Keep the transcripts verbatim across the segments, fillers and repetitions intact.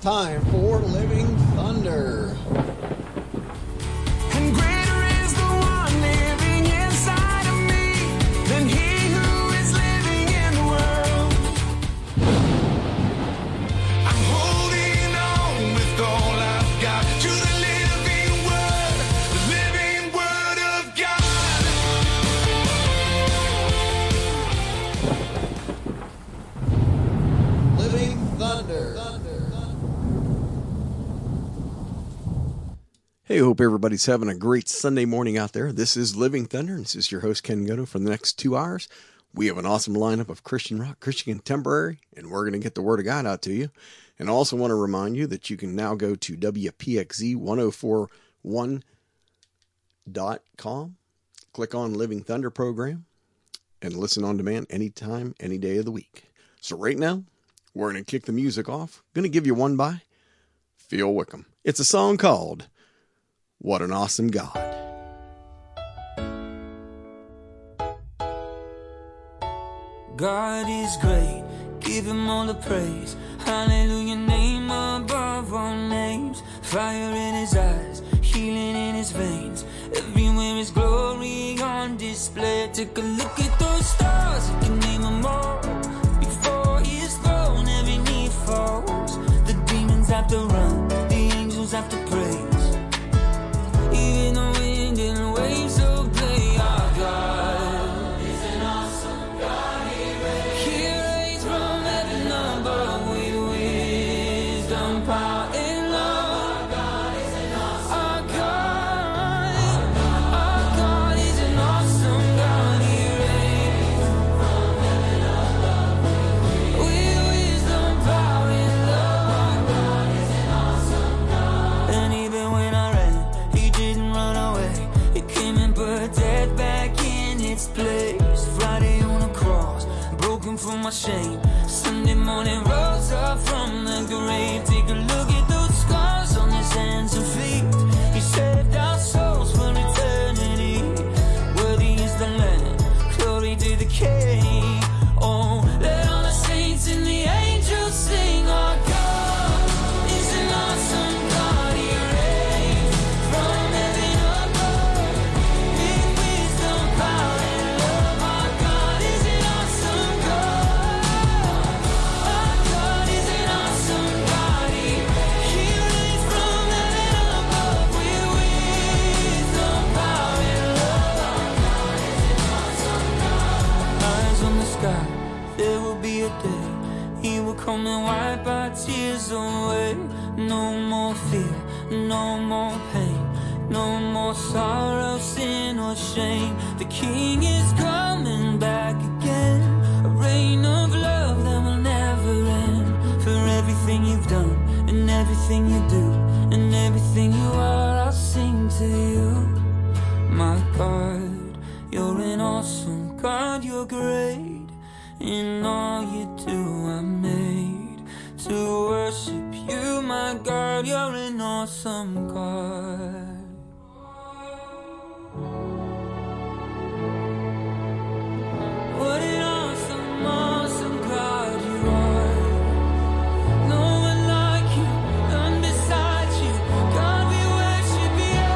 time for Living Thunder. And greater is the one living inside of me than he who is living in the world. I'm holding on with all I've got to the living word, the living word of God. Living Thunder. Hey, hope everybody's having a great Sunday morning out there. This is Living Thunder, and this is your host, Ken Goto. For the next two hours, we have an awesome lineup of Christian rock, Christian contemporary, and we're going to get the Word of God out to you. And I also want to remind you that you can now go to W P X Z ten forty-one dot com, click on Living Thunder program, and listen on demand anytime, any day of the week. So right now, we're going to kick the music off. Going to give you one by Phil Wickham. It's a song called What an Awesome God. God is great, give him all the praise. Hallelujah, name above all names. Fire in his eyes, healing in his veins. Everywhere is glory on display. Take a look at those stars, you can name them all. Before his throne, every knee falls. The demons have to run, the angels have to praise. Even the wind and waves obey our God. He's an awesome God, he reigns. He reigns from heaven above with wisdom, power, and love. Our God is an awesome our God. Our God is an awesome God, he reigns from heaven above with wisdom, power, and love. Our God is an awesome God. And even when I ran, he didn't run away. He came and put death back in its place. Friday on the cross, broken from my shame. Sunday morning rose up from the grave. Take a look at those scars on his hands and feet. He saved our souls for eternity. Worthy is the Lamb, glory to the King. Oh, let all the saints and the angels sing. Our God is an awesome God, he reigns from heaven above with wisdom, power, and love. Our God is an awesome God. Our God is an awesome God. He, he reigns from heaven above with wisdom, power, and love. Our God is an awesome God. Eyes on the sky, there will be a day. He will come and wipe our tears away. No more fear, no more pain, no more sorrow, sin, or shame. The King is coming back again. A reign of love that will never end. For everything you've done, and everything you do, and everything you are, I'll sing to you. My God, you're an awesome God, you're great. In all you do, I'm made to worship you, my God. You're an awesome God. What an awesome, awesome God you are. No one like you, none beside you. God, we worship you.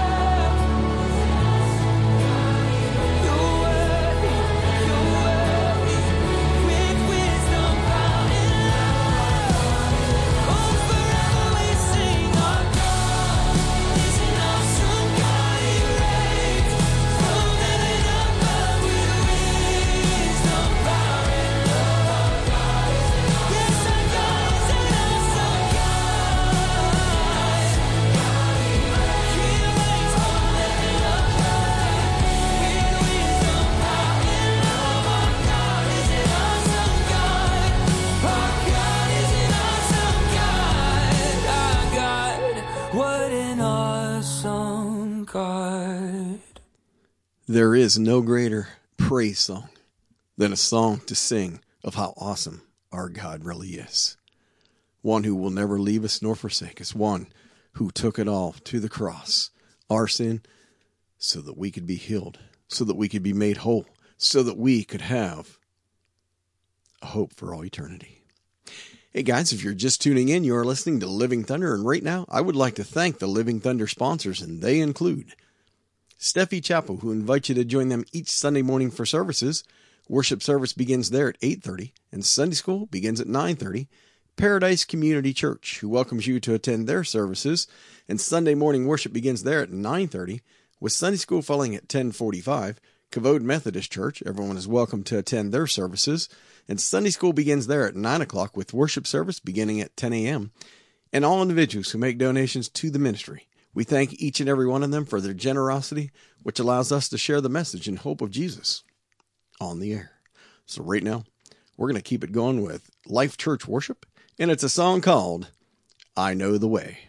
You're worthy, you're worthy. With wisdom, power, and love. Oh, forever we sing. Our God is an awesome God, he reigns from heaven above with wisdom, power, and love. Yes, our God is an awesome God. He reigns from heaven above with wisdom, power, and love. Our God is an awesome God. Our God is an awesome God. Our God, what an awesome God. There is no greater praise song than a song to sing of how awesome our God really is. One who will never leave us nor forsake us. One who took it all to the cross, our sin, so that we could be healed, so that we could be made whole, so that we could have a hope for all eternity. Hey guys, if you're just tuning in, you are listening to Living Thunder, and right now I would like to thank the Living Thunder sponsors, and they include Steffi Chapel, who invites you to join them each Sunday morning for services. Worship service begins there at eight thirty, and Sunday school begins at nine thirty. Paradise Community Church, who welcomes you to attend their services, and Sunday morning worship begins there at nine thirty, with Sunday school following at ten forty-five. Kavod Methodist Church, everyone is welcome to attend their services, and Sunday school begins there at nine o'clock, with worship service beginning at ten a.m. And all individuals who make donations to the ministry, we thank each and every one of them for their generosity, which allows us to share the message and hope of Jesus on the air. So right now, we're going to keep it going with Life Church Worship, and it's a song called I Know the Way.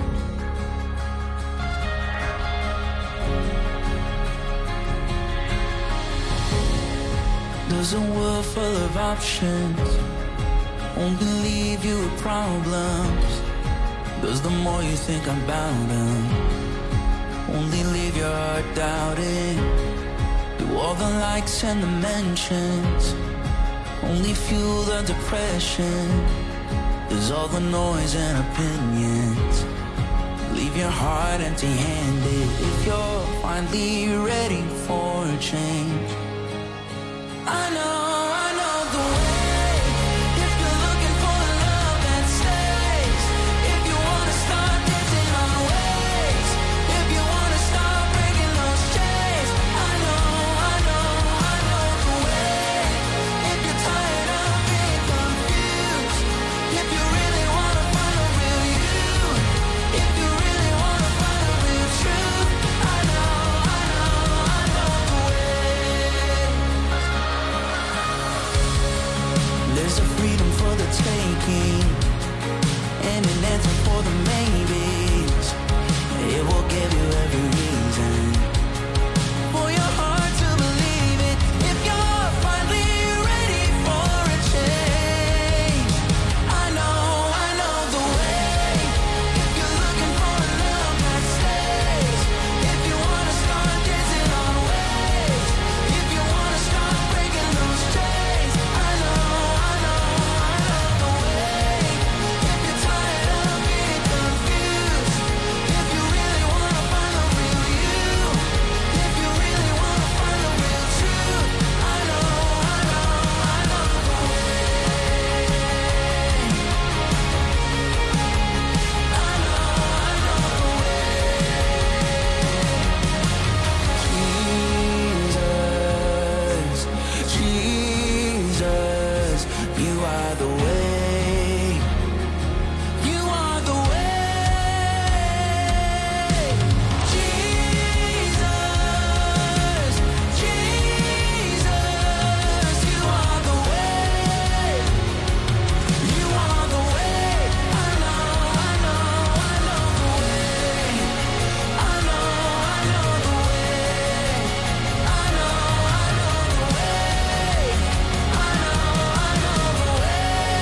There's a world full of options, only leave you with problems. Cause the more you think about them, only leave your heart doubting. Do all the likes and the mentions, only fuel the depression. There's all the noise and opinions, leave your heart empty-handed. If you're finally ready for a change, I know, I know the way. If you're looking for a love that stays, if you wanna start dancing on waves, if you wanna start breaking those chains, I know, I know, I know the way. If you're tired of being confused, if you really wanna find a real you, if you really wanna find a real truth, I know, I know, I know the way. There's a freedom for the taking, and an answer for the maybes. It will give you every reason for your heart to believe it. If you're finally ready for a change, I know, I know the way. If you're looking for a love that stays, if you wanna start dancing on waves, if you wanna start breaking those chains, I know, I know, I know the way. If you're tired of being confused, if you really wanna find the real you, if you really wanna find the real truth, I know, I know, I know the way. I know, I know the way. Jesus, Jesus, you are the way. You are the way. Jesus, Jesus, you are the way. You are the way. I know, I know, I know the way. I know, I know the way. I know, I know the way. I know, I know the way.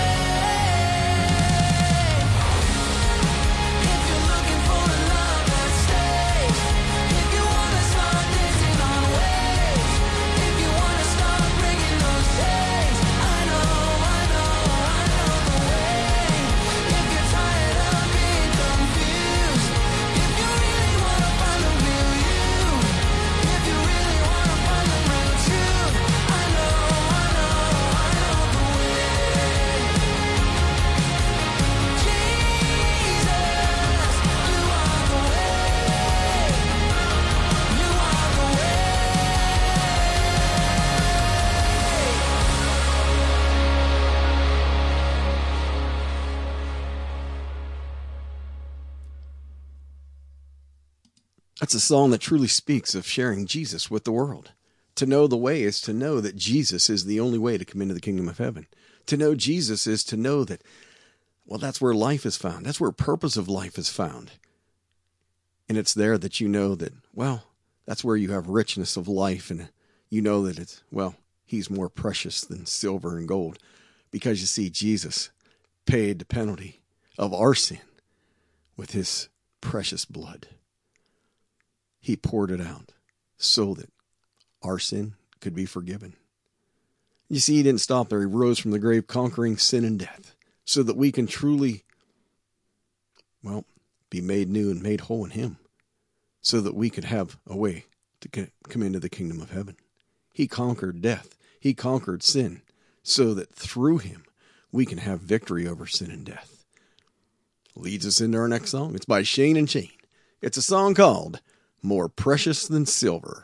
If you're looking for a love that stays, if you wanna start dancing on waves, if you wanna start breaking those chains, I know, I know, I know the way. If you're tired of being confused, if you really wanna find the real you, if you really wanna find the real truth, I know, I know, I know the way. Jesus, you are the way. You are the way. That's a song that truly speaks of sharing Jesus with the world. To know the way is to know that Jesus is the only way to come into the kingdom of heaven. To know Jesus is to know that, well, that's where life is found. That's where purpose of life is found. And it's there that you know that, well, that's where you have richness of life. And you know that it's, well, he's more precious than silver and gold. Because you see, Jesus paid the penalty of our sin with his precious blood. He poured it out so that our sin could be forgiven. You see, he didn't stop there. He rose from the grave conquering sin and death so that we can truly, well, be made new and made whole in him, so that we could have a way to get, come into the kingdom of heaven. He conquered death. He conquered sin, so that through him we can have victory over sin and death. Leads us into our next song. It's by Shane and Shane. It's a song called More Precious Than Silver.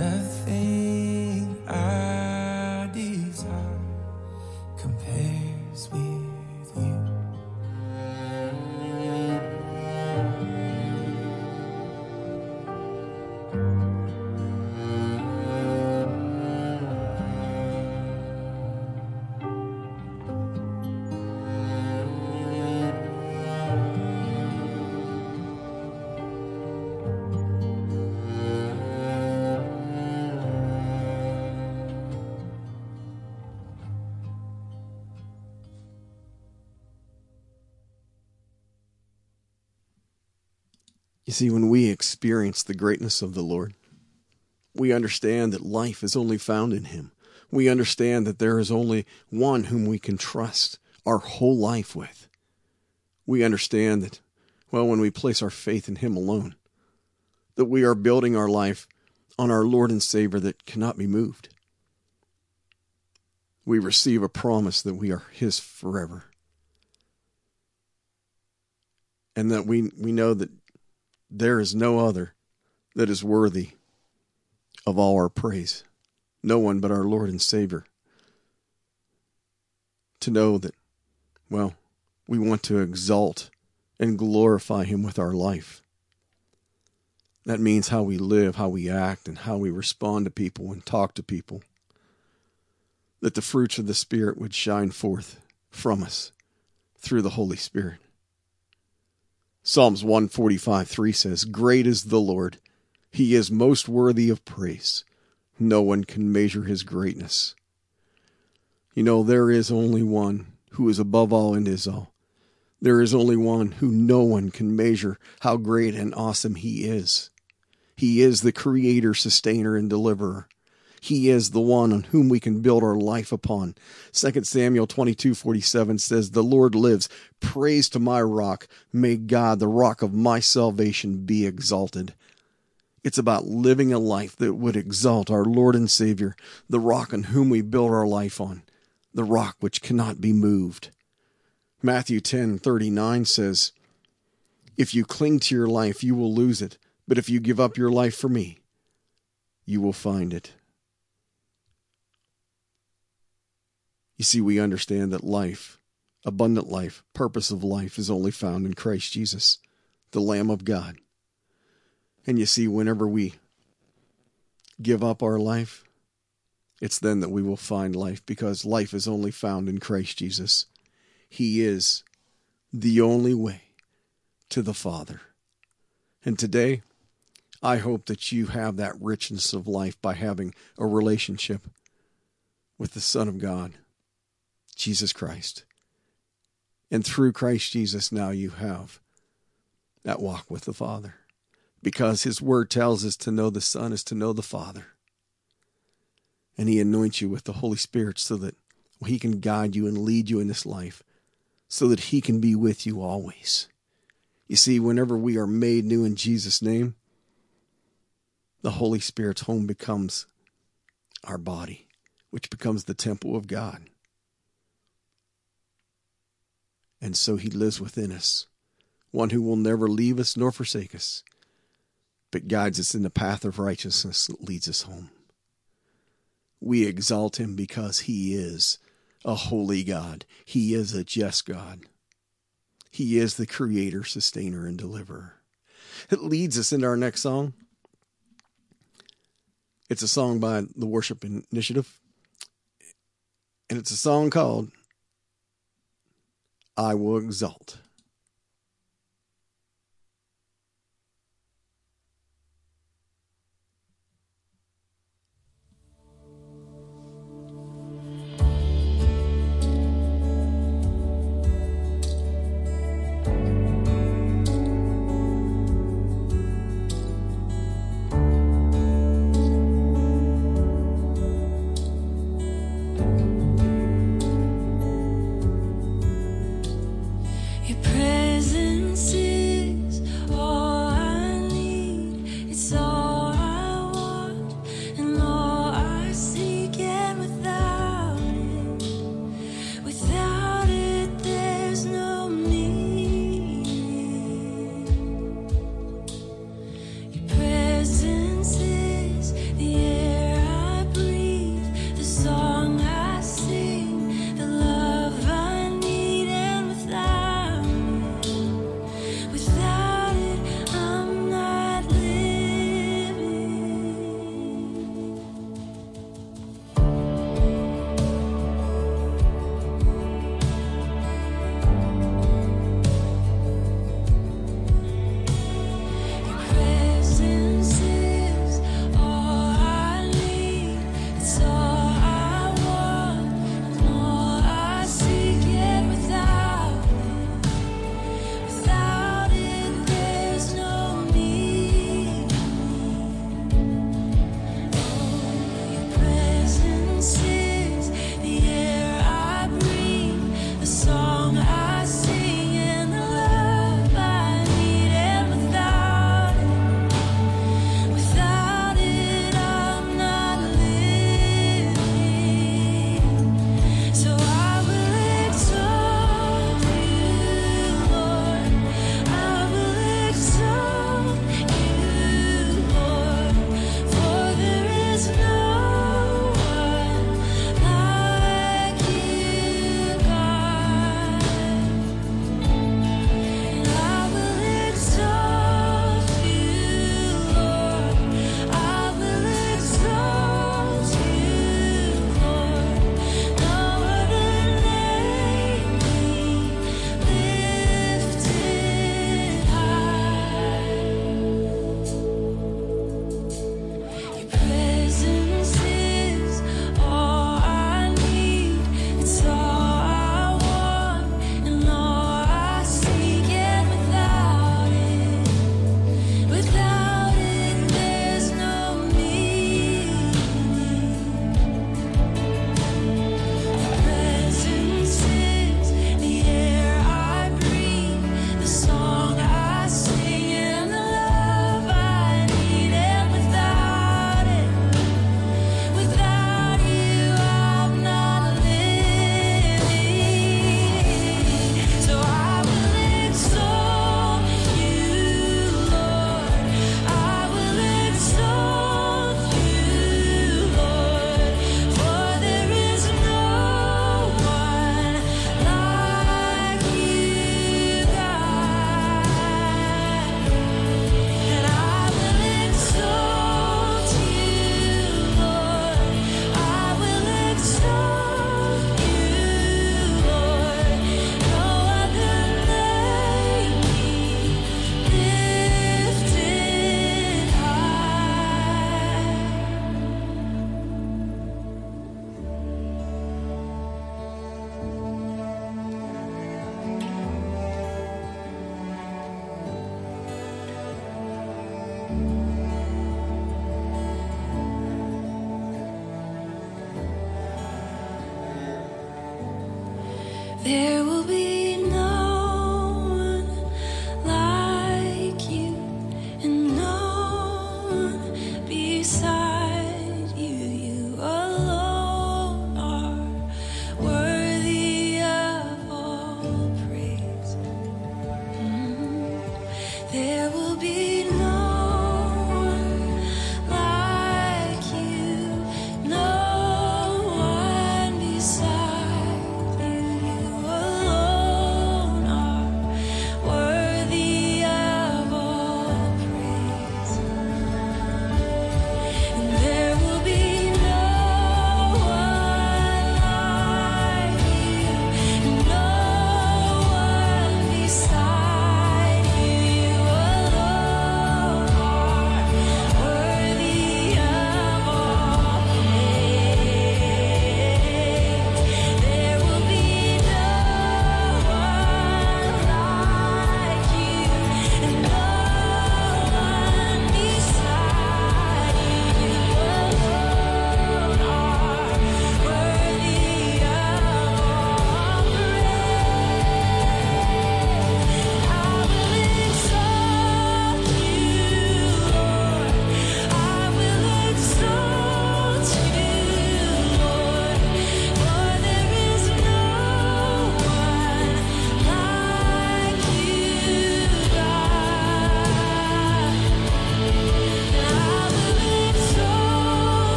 Nothing I desire compares with you. You see, when we experience the greatness of the Lord, we understand that life is only found in Him. We understand that there is only one whom we can trust our whole life with. We understand that, well, when we place our faith in Him alone, that we are building our life on our Lord and Savior that cannot be moved. We receive a promise that we are His forever. And that we, we know that there is no other that is worthy of all our praise. No one but our Lord and Savior. To know that, well, we want to exalt and glorify Him with our life. That means how we live, how we act, and how we respond to people and talk to people. That the fruits of the Spirit would shine forth from us through the Holy Spirit. Psalms one forty-five three says, "Great is the Lord. He is most worthy of praise. No one can measure His greatness." You know, there is only one who is above all and is all. There is only one who no one can measure how great and awesome He is. He is the Creator, Sustainer, and Deliverer. He is the one on whom we can build our life upon. Second Samuel twenty-two forty-seven says, "The Lord lives. Praise to my rock. May God, the rock of my salvation, be exalted." It's about living a life that would exalt our Lord and Savior, the rock on whom we build our life on, the rock which cannot be moved. Matthew ten thirty-nine says, "If you cling to your life, you will lose it. But if you give up your life for me, you will find it." You see, we understand that life, abundant life, purpose of life is only found in Christ Jesus, the Lamb of God. And you see, whenever we give up our life, it's then that we will find life, because life is only found in Christ Jesus. He is the only way to the Father. And today, I hope that you have that richness of life by having a relationship with the Son of God, Jesus Christ. And through Christ Jesus, now you have that walk with the Father. Because His Word tells us to know the Son is to know the Father. And He anoints you with the Holy Spirit so that He can guide you and lead you in this life, so that He can be with you always. You see, whenever we are made new in Jesus' name, the Holy Spirit's home becomes our body, which becomes the temple of God. And so He lives within us, one who will never leave us nor forsake us, but guides us in the path of righteousness that leads us home. We exalt Him because He is a holy God. He is a just God. He is the Creator, Sustainer, and Deliverer. It leads us into our next song. It's a song by the Worship Initiative, and it's a song called "I Will Exalt." You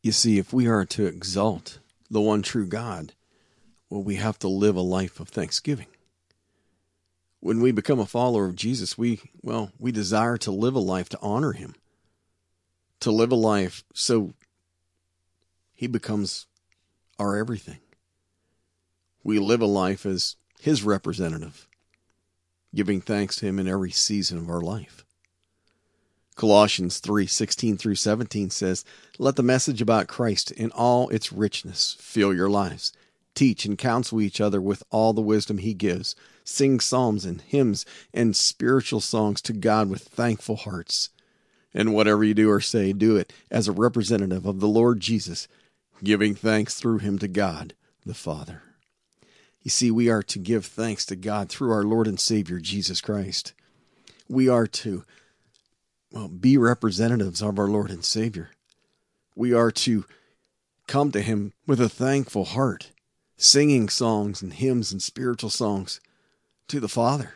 You see, if we are to exalt the one true God, well, we have to live a life of thanksgiving. When we become a follower of Jesus, we, well, we desire to live a life to honor him, to live a life so he becomes our everything. We live a life as his representative, giving thanks to him in every season of our life. Colossians three sixteen through seventeen says, "Let the message about Christ in all its richness fill your lives. Teach and counsel each other with all the wisdom he gives. Sing psalms and hymns and spiritual songs to God with thankful hearts. And whatever you do or say, do it as a representative of the Lord Jesus, giving thanks through him to God the Father." You see, we are to give thanks to God through our Lord and Savior, Jesus Christ. We are to well, be representatives of our Lord and Savior. We are to come to him with a thankful heart, singing songs and hymns and spiritual songs to the Father.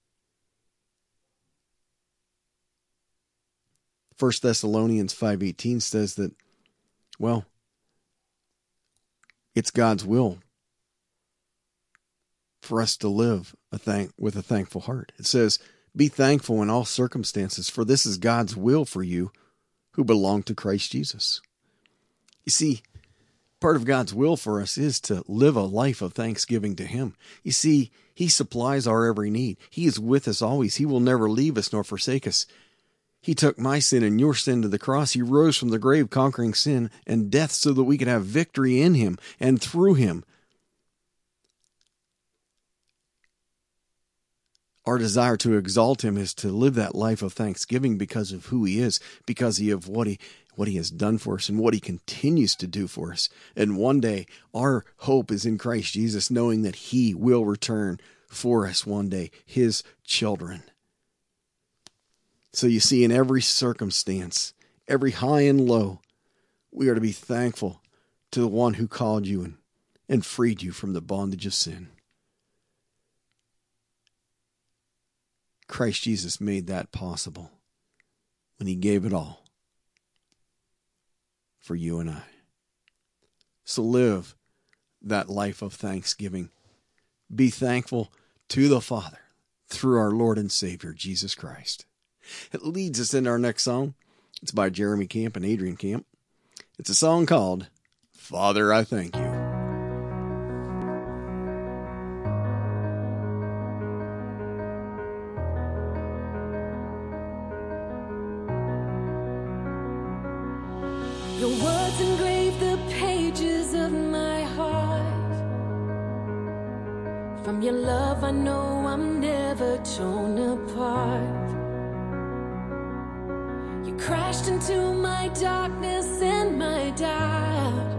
First Thessalonians five eighteen says that, well, it's God's will for us to live a thank with a thankful heart. It says, "Be thankful in all circumstances, for this is God's will for you who belong to Christ Jesus." You see, part of God's will for us is to live a life of thanksgiving to him. You see, he supplies our every need. He is with us always. He will never leave us nor forsake us. He took my sin and your sin to the cross. He rose from the grave, conquering sin and death so that we could have victory in him and through him. Our desire to exalt him is to live that life of thanksgiving because of who he is, because of what he what he has done for us and what he continues to do for us. And one day, our hope is in Christ Jesus, knowing that he will return for us one day, his children. So you see, in every circumstance, every high and low, we are to be thankful to the one who called you and, and freed you from the bondage of sin. Christ Jesus made that possible when he gave it all for you and I. So live that life of thanksgiving. Be thankful to the Father through our Lord and Savior, Jesus Christ. It leads us into our next song. It's by Jeremy Camp and Adrian Camp. It's a song called "Father, I Thank You." Your words engrave the pages of my heart. From your love I know I'm never torn apart. You crashed into my darkness and my doubt.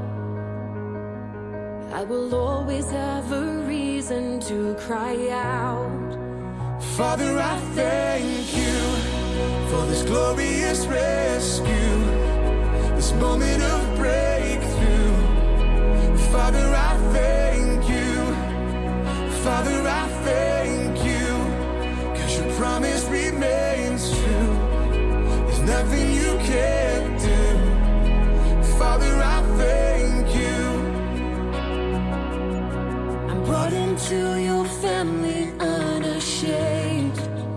I will always have a reason to cry out. Father, I thank you for this glorious rescue, this moment of breakthrough. Father, I thank you. Father, I thank you, 'cause your promise remains true. There's nothing you can't do. Father, I thank you. I'm brought into your family unashamed.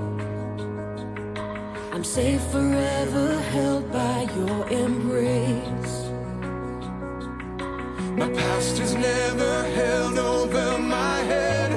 I'm safe forever, held by your embrace. My past is never held over my head,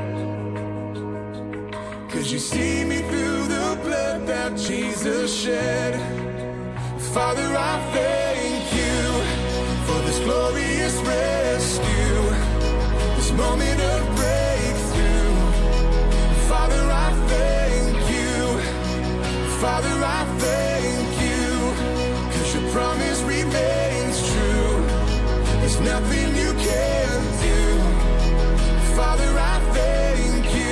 'cause you see me through the blood that Jesus shed. Father, I thank you for this glorious rescue, this moment of breakthrough. Father, I thank you. Father, I thank you, 'cause your promise remains true. There's nothing you can't do. Father, I thank you.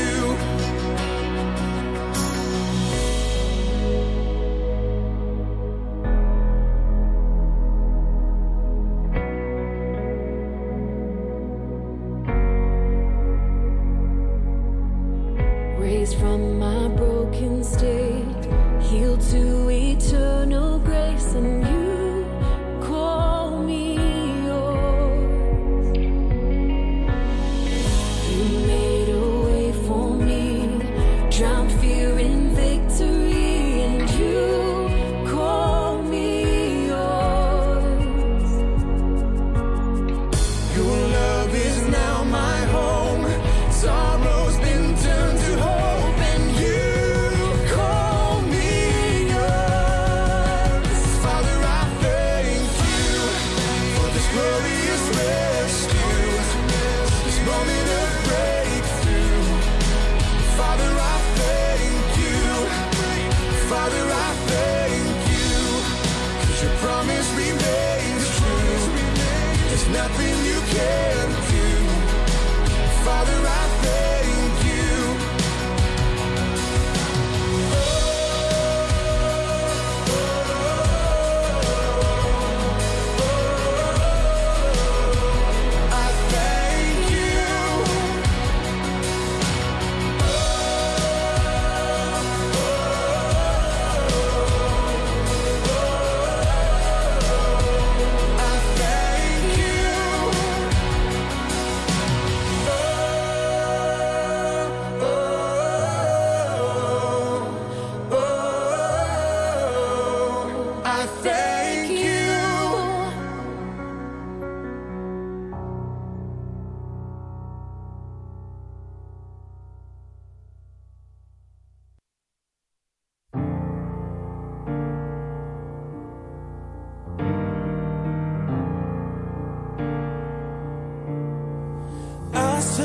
Raised from my broken state, healed to eternal grace, and you call me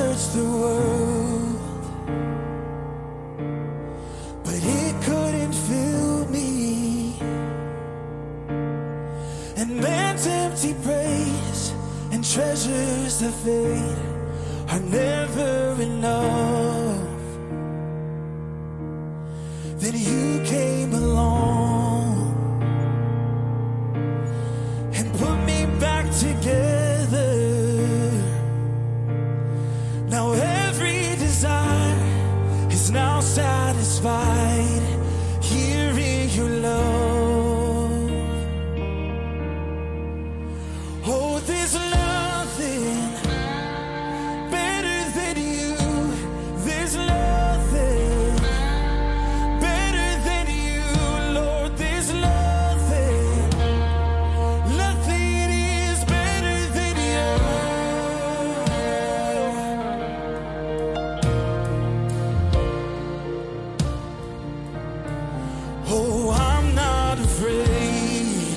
searched the world, but it couldn't fill me. And man's empty praise and treasures that fade are never enough. Then you came along and put me back together. Now every desire is now satisfied here in your love. Oh, there's nothing better than you. There's nothing better than you, Lord. There's nothing, nothing is better than you. Oh, I'm not afraid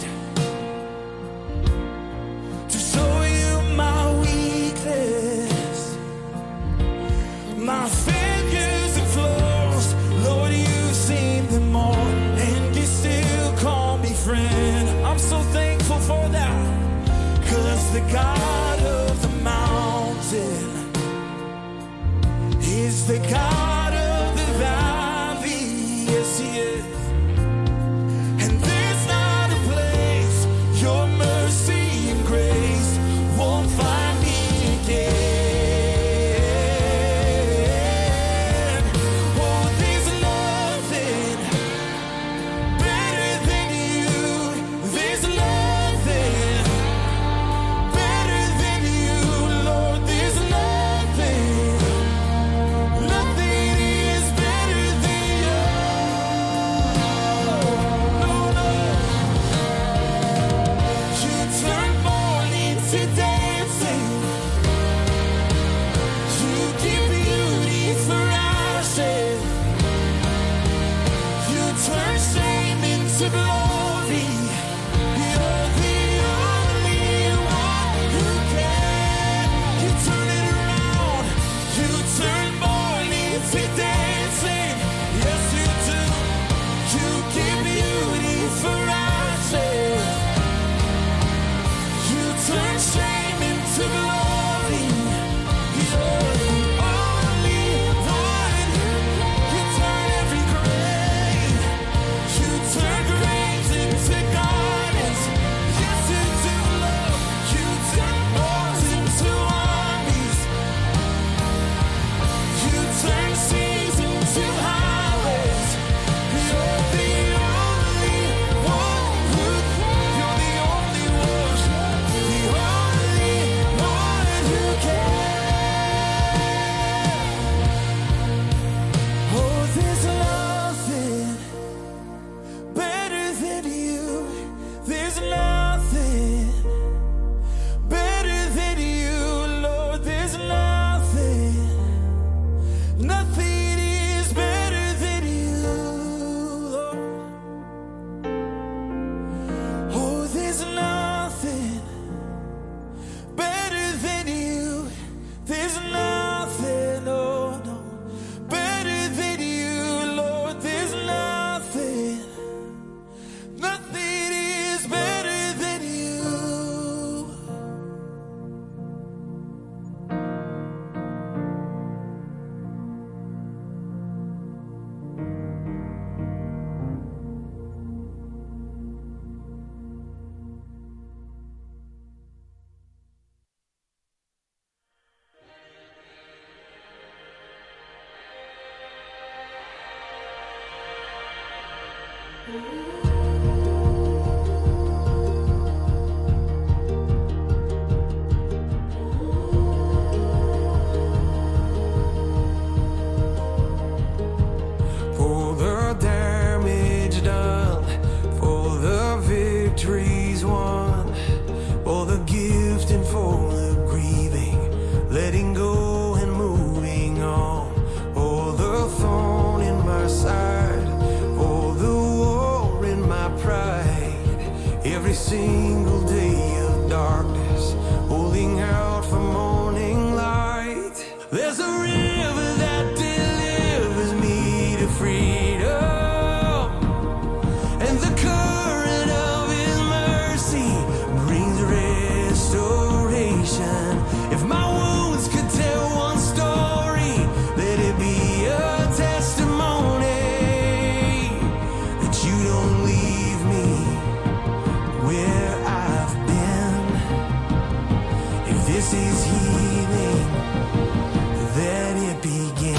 to show you my weakness, my failures and flaws. Lord, you've seen them all, and you still call me friend. I'm so thankful for that, 'cause the God of the mountain is the God of the valley. Yes, he is. And there's not a place your mercy and grace won't find me again. Oh, there's nothing better than you. There's nothing better than you, Lord. There's nothing, nothing is better than you. No, no. You turn mourning to dancing. You give beauty for ashes. You turn shame into glory. You're the only one who can. You turn it around. You turn mourning to dancing. Yes, you do. You give beauty for ashes. You turn shame into glory. You're the only one. You turn every grave. You turn graves into gardens. Yes, you do, Lord. You turn wars into armies. You turn seas into highways. You're the only one who can. You're the only one. The only one who can. Oh, there's nothing better than you. There's nothing better than you, Lord. There's nothing, nothing is better than you, Lord. Oh, there's nothing better than you. There's nothing, oh no, better than you, Lord. There's nothing, nothing is better than you. For the damage done, for the victories won, for the gift and for the grieving, letting go and moving on, for the thorn in my side, for the war in my pride, every single day of darkness, holding out for morning light. There's a river that delivers me to freedom, and the current of His mercy brings restoration. If my wounds could tell one story, let it be a testimony that you don't leave me where I've been. If this is healing, let it begin.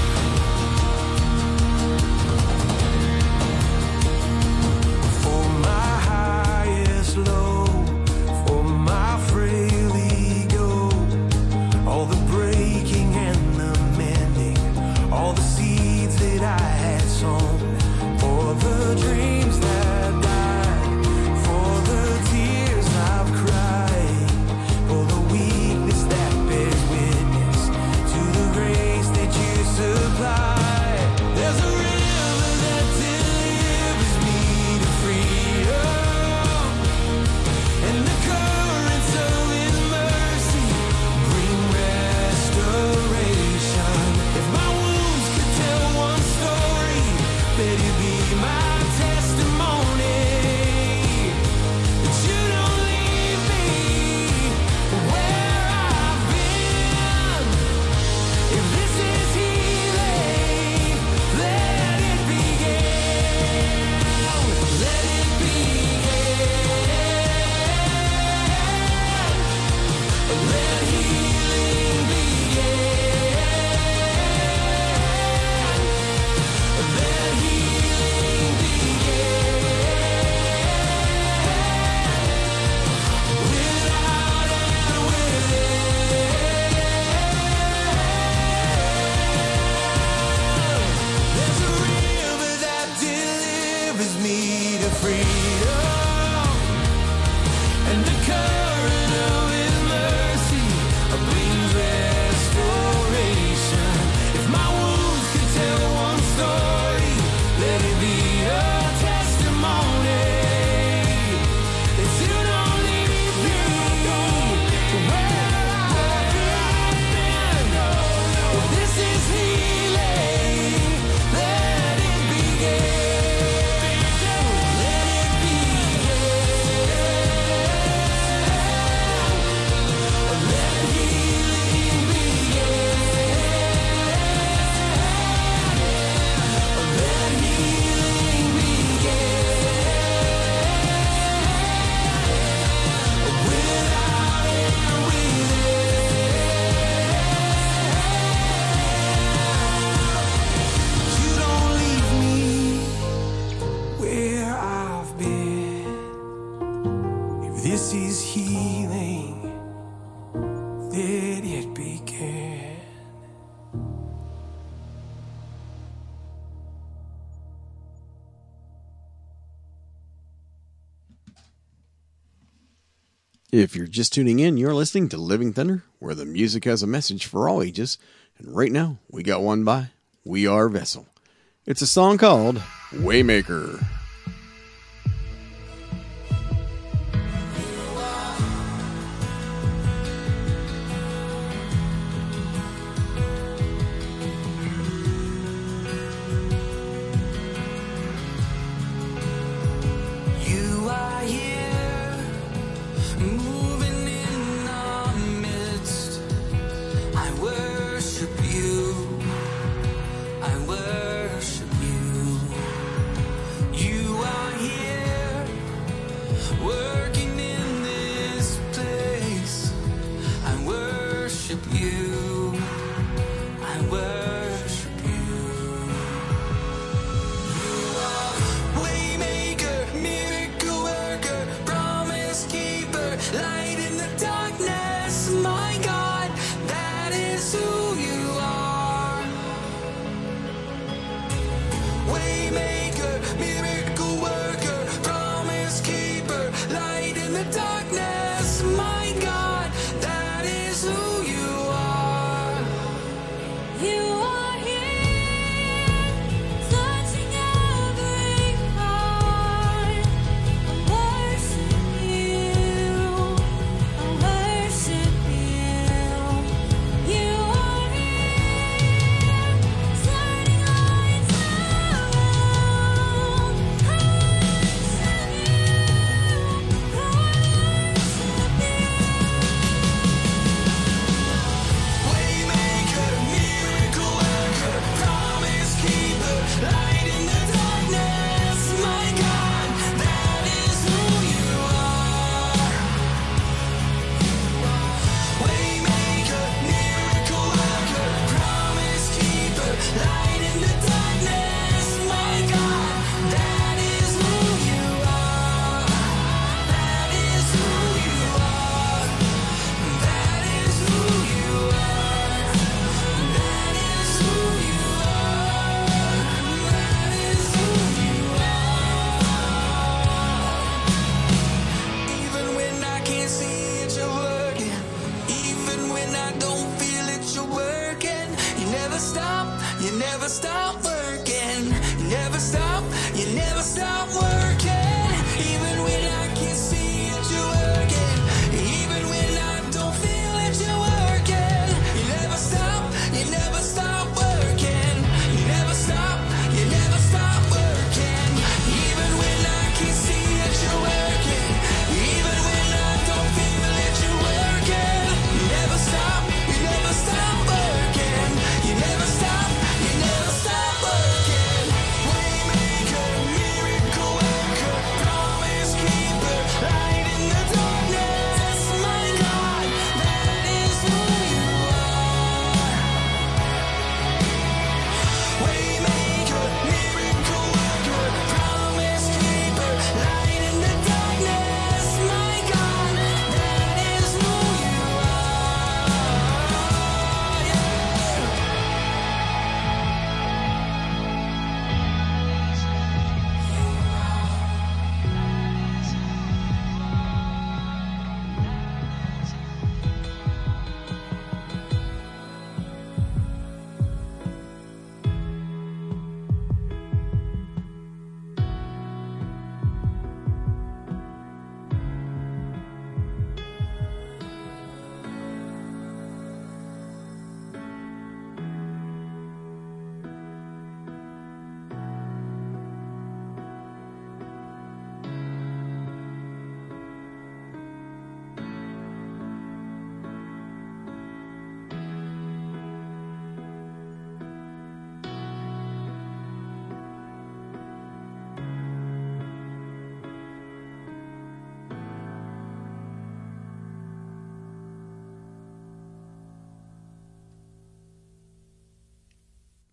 For my highest low, for my frail ego, all the breaking and the mending, all the seeds that I had sown, for the dreams that died, for the tears I've cried, for the weakness that bears witness to the grace that you supply. There's a river that delivers me to freedom, and the currents of His mercy bring restoration. If my wounds could tell one story, let it be my testimony that you don't leave me where I've been. If this is healing, let it begin. Let it begin. Let healing begin. Let healing begin. Without and within. There's a river that delivers me to freedom, and the current of His mercy brings restoration. If my wounds could tell one story, let it be a testimony that you don't leave me where I've been. If this is healing, let it begin. Let it begin. Let healing begin. Let healing begin. Without and within. You don't leave me where I've been. If this is healing, let it begin. If you're just tuning in, you're listening to Living Thunder, where the music has a message for all ages. And right now, we got one by We Are Vessel. It's a song called Waymaker. You are here, moving in our midst. I worship you. I worship you. You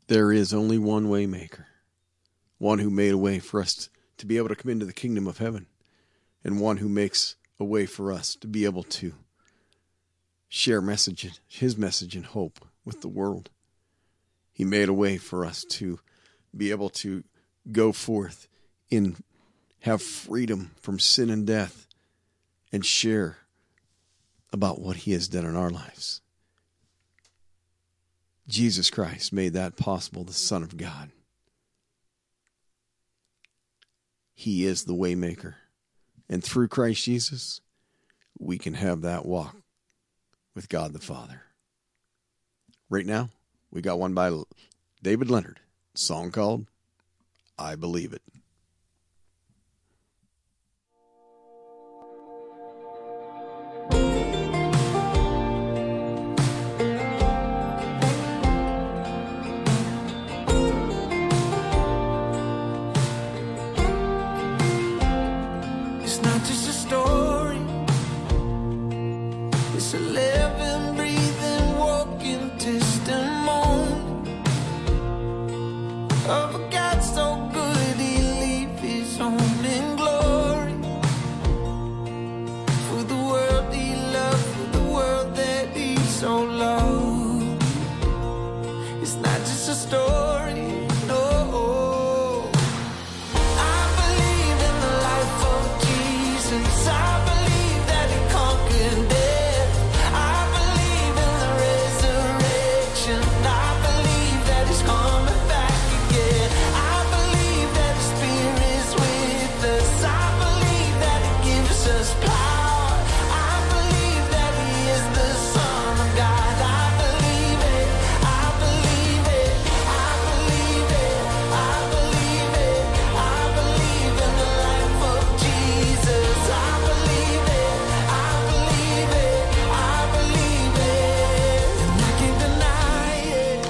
There is only one way maker, one who made a way for us to be able to come into the kingdom of heaven, and one who makes a way for us to be able to share message, his message and hope with the world. He made a way for us to be able to go forth and have freedom from sin and death and share about what he has done in our lives. Jesus Christ made that possible, the Son of God. He is the way maker. And through Christ Jesus, we can have that walk with God the Father. Right now, we got one by David Leonard, a song called I Believe It. It's not just a story, it's a living, breathing, walking testimony of a God so good he leave his home in glory for the world he loved, for the world that he so loved. It's not just a story, no. I believe in the life of Jesus. I believe that he conquered death. I believe in the resurrection. I believe that he's coming back again. I believe that his spirit's with us. I believe that he gives us power. I believe that he is the Son of God. I believe it. I believe it. I believe it. I believe it. I believe in the life of Jesus. I believe it. I believe it. I believe it. And I can't deny it.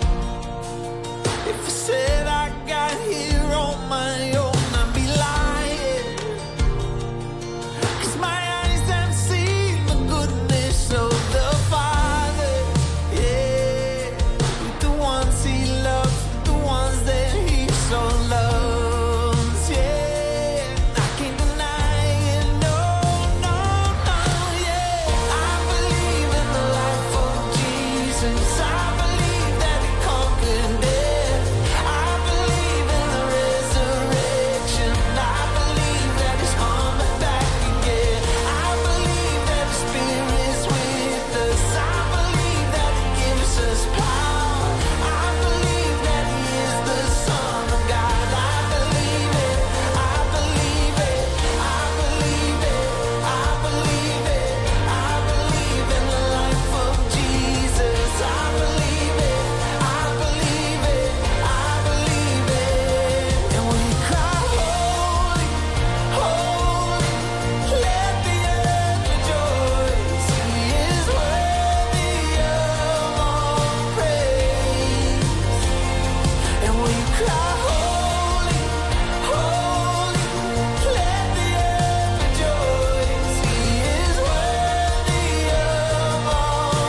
If I said I got here on my own, I'd be lying. 'Cause my eyes have seen the goodness of the Father. Yeah, with the ones he loves, with the ones that he so loves. Yeah, I can't deny it. No, no, no. Yeah, I believe in the life of Jesus. I believe that he conquered death. I believe in the resurrection. I believe that he's coming back again. I believe that his spirit's with us. I believe that he gives us power. I believe that he is the Son of God. I believe it. I believe it. I believe it. I believe it. I believe in the life of Jesus. I believe it. I believe it. I believe it. And when you cry, holy, holy, let the earth rejoice. He is worthy of all praise. And when you cry, holy, holy, let the earth rejoice. He is worthy of all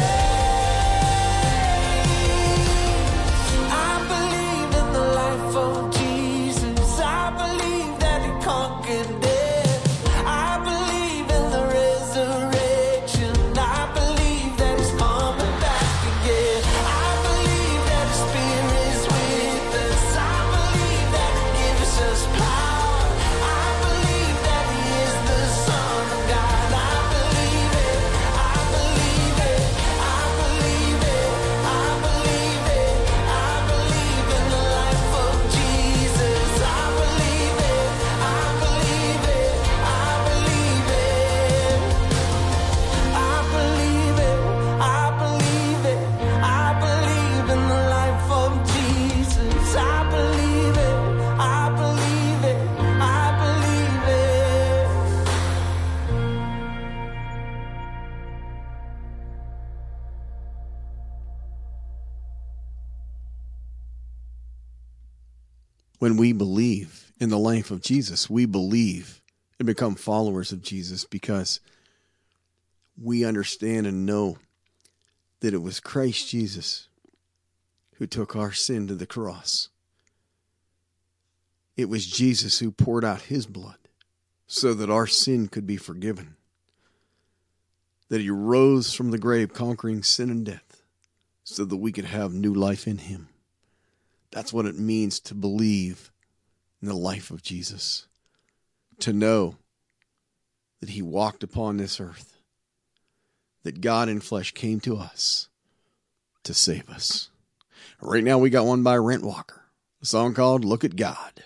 praise. I believe in the life of Jesus. I believe that he conquered death. I believe in the resurrection. I believe that he's coming back again. I believe that his spirit's with us. I believe that he gives us power. I believe that he is the Son of God. I believe it. I believe it. I believe it. I believe it. I believe in the life of Jesus. I believe it. I believe it. I believe it. I believe it. I believe it. I believe in the life of Jesus. I believe it. I believe it. I believe it. When we believe in the life of Jesus, we believe and become followers of Jesus because we understand and know that it was Christ Jesus who took our sin to the cross. It was Jesus who poured out his blood so that our sin could be forgiven. That he rose from the grave conquering sin and death so that we could have new life in him. That's what it means to believe in the life of Jesus. To know that he walked upon this earth. That God in flesh came to us to save us. Right now we got one by Rent Walker. A song called Look at God.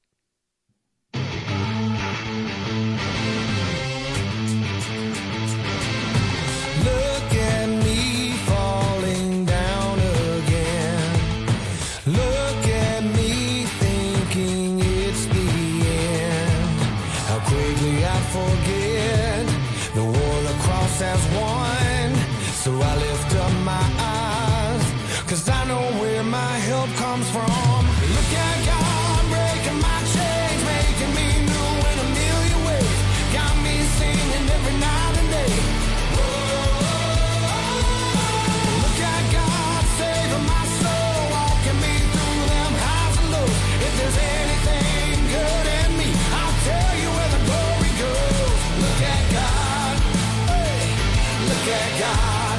As one, so I lift up my eyes, 'cause I know where my help comes from. Look at God breaking my chains, making me new in a million ways. Got me singing every night and day. Look at God saving my soul, walking me through them highs and lows. If there's anything good in me, I'll tell you where the glory goes. Look at God. Look at God.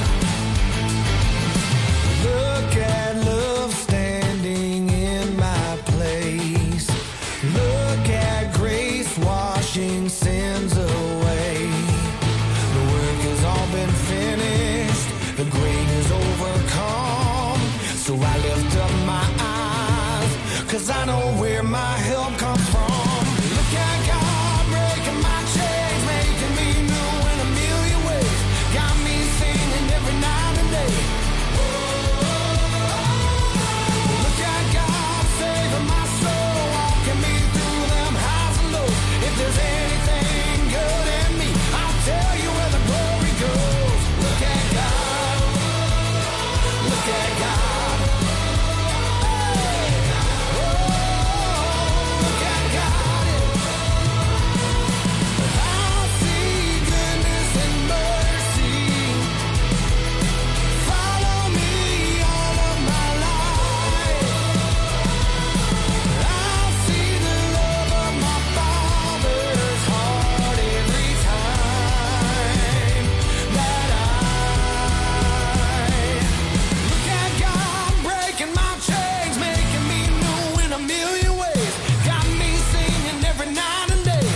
Look at love standing in my place. Look at grace washing sins away. The work has all been finished. The grave is overcome. So I lift up my eyes, 'cause I know where my help comes from. Look at God breaking my chains, making me new in a million ways. Got me singing every night and day. Look at God saving my soul, walking me through them highs and lows. If there's anything good in me, I'll tell you where the glory goes. Look at God. Look at God. Oh, look at God. I see goodness and mercy. Follow me all of my life. I see the love of my Father's heart every time that I look at God breaking my chains, making me new in a million ways. Got me singing every night and day.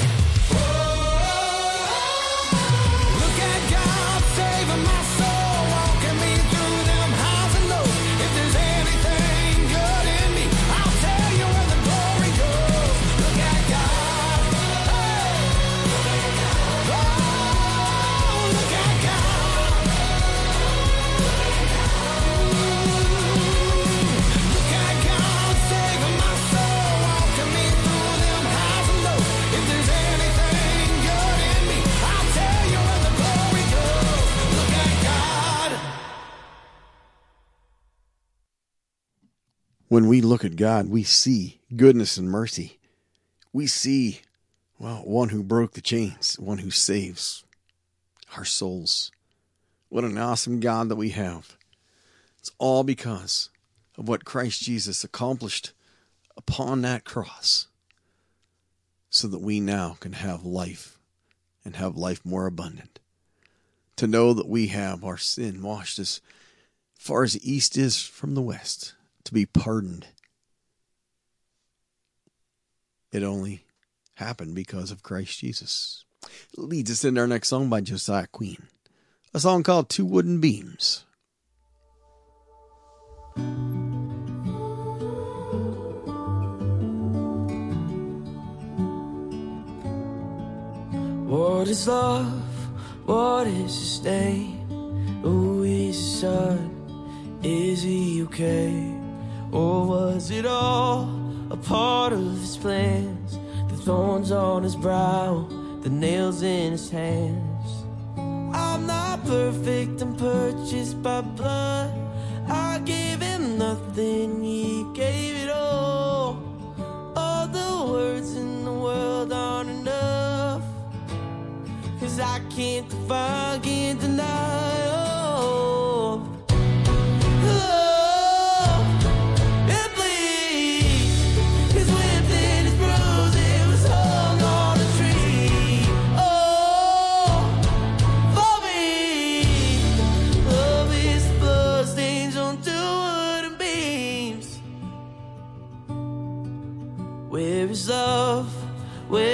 Look at God saving my soul, walking me through them highs and lows. If there's anything good in me, I'll tell you where the glory goes. Look at God. Hey. Oh, look at God. Look at God saving my soul, walking me through them highs and lows. If there's anything good in me, I'll tell you where the glory goes. Look at God. When we look at God, we see goodness and mercy. We see, well, one who broke the chains, one who saves our souls. What an awesome God that we have. It's all because of what Christ Jesus accomplished upon that cross so that we now can have life and have life more abundant. To know that we have our sin washed as far as the east is from the west, to be pardoned. It only happened because of Christ Jesus. It leads us into our next song by Josiah Queen. A song called Two Wooden Beams. What is love? What is his stain? Who is his son? Is he okay? Or was it all a part of his plans? The thorns on his brow, the nails in his hands. I'm not perfect, I'm purchased by blood. I gave him nothing, he gave it all. All the words in the world aren't enough, 'cause I can't define, can't deny. Oh, oh,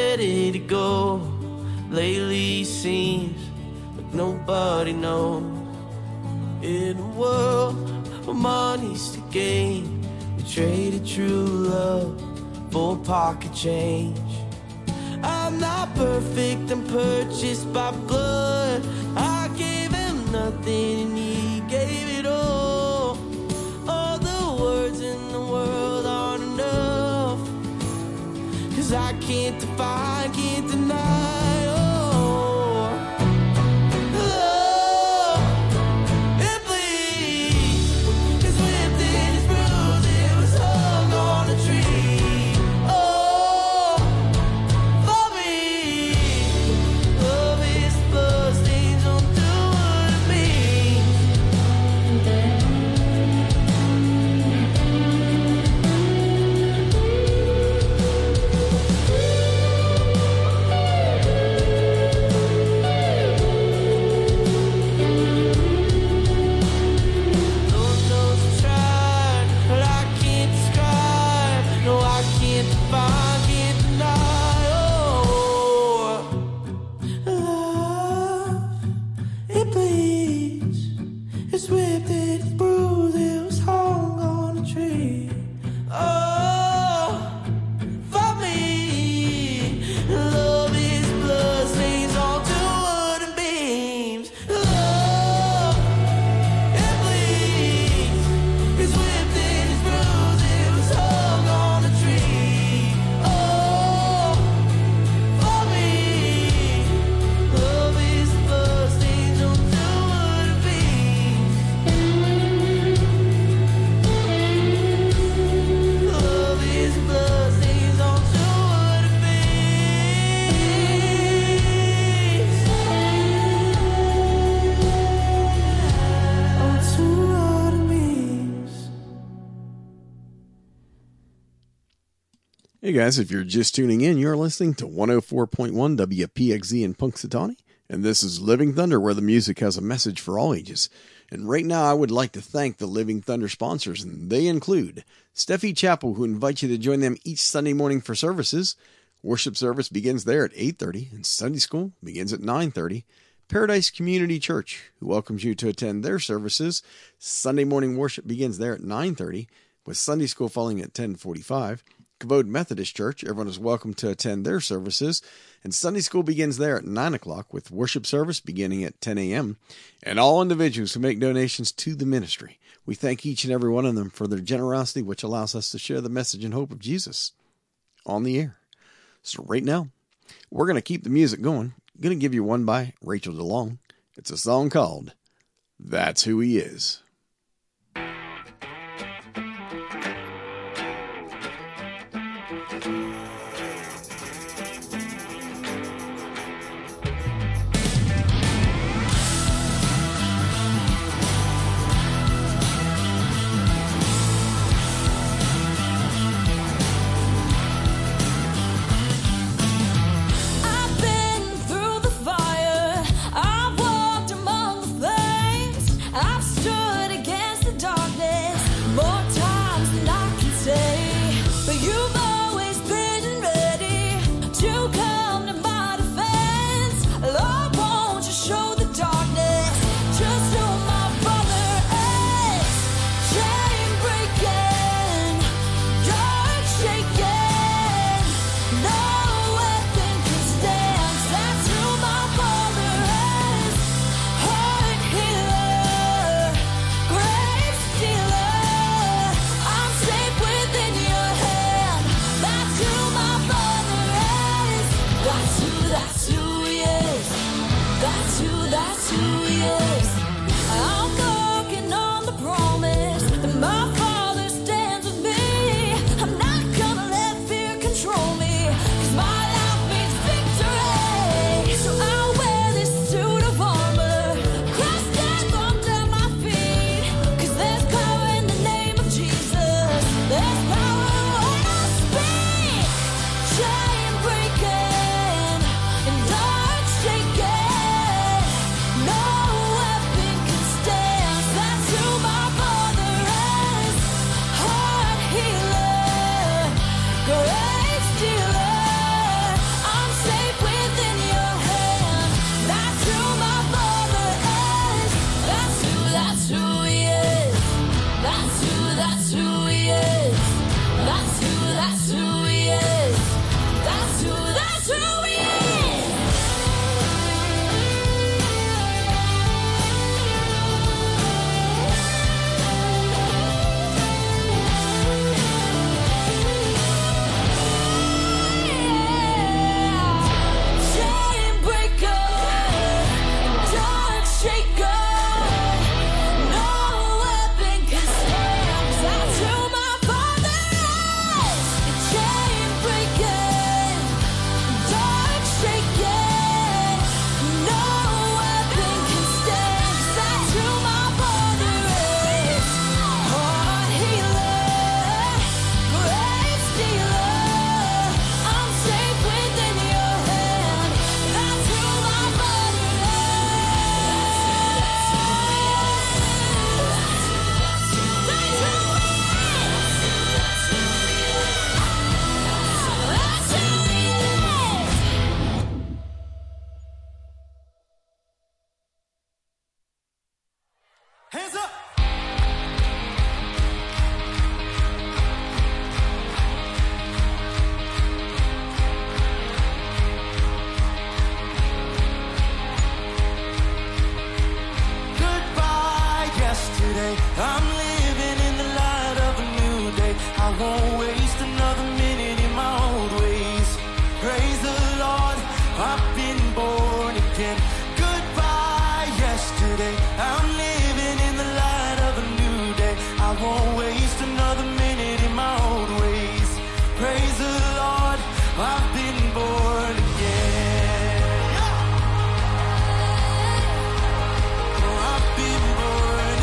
ready to go. Lately seems like nobody knows. In a world where money's to gain, we traded true love for pocket change. I'm not perfect, I'm purchased by blood. I gave him nothing and he gave it all. All the words in the world aren't enough, 'cause I can't define, can't deny, oh. Love, it bleeds, it's whipped and it's bruised, it was hung on a tree. Oh, for me, love is bloodstains, don't do what it means. Lord knows I tried, but I can't describe. No, I can't define, can't deny. Oh, love, it bleeds, it's whipped, it's bruised, it was hung on a tree. Oh, for me, love is bloodstains on two wooden beams. Love, it bleeds, it's whipped and it's bruised, it was hung on a tree. Oh, for me, love is bloodstains on two wooden beams. Love is bloodstains on two wooden beams. On two wooden beams. Hey guys, if you're just tuning in, you're listening to one oh four point one W P X Z in Punxsutawney, and this is Living Thunder, where the music has a message for all ages. And right now, I would like to thank the Living Thunder sponsors, and they include Steffi Chapel, who invites you to join them each Sunday morning for services. Worship service begins there at eight thirty, and Sunday school begins at nine thirty. Paradise Community Church, who welcomes you to attend their services. Sunday morning worship begins there at nine thirty, with Sunday school following at ten forty-five. Kavod Methodist Church, everyone is welcome to attend their services, and Sunday school begins there at nine o'clock, with worship service beginning at ten a.m. And all individuals who make donations to the ministry, we thank each and every one of them for their generosity, which allows us to share the message and hope of Jesus on the air. So right now, we're going to keep the music going. I'm going to give you one by Rachel DeLong. It's a song called That's Who He Is. I've been through the fire, I've walked among the flames, I've stood I've been born again. Goodbye yesterday, I'm living in the light of a new day. I won't waste another minute in my old ways. Praise the Lord, I've been born again. Oh, I've been born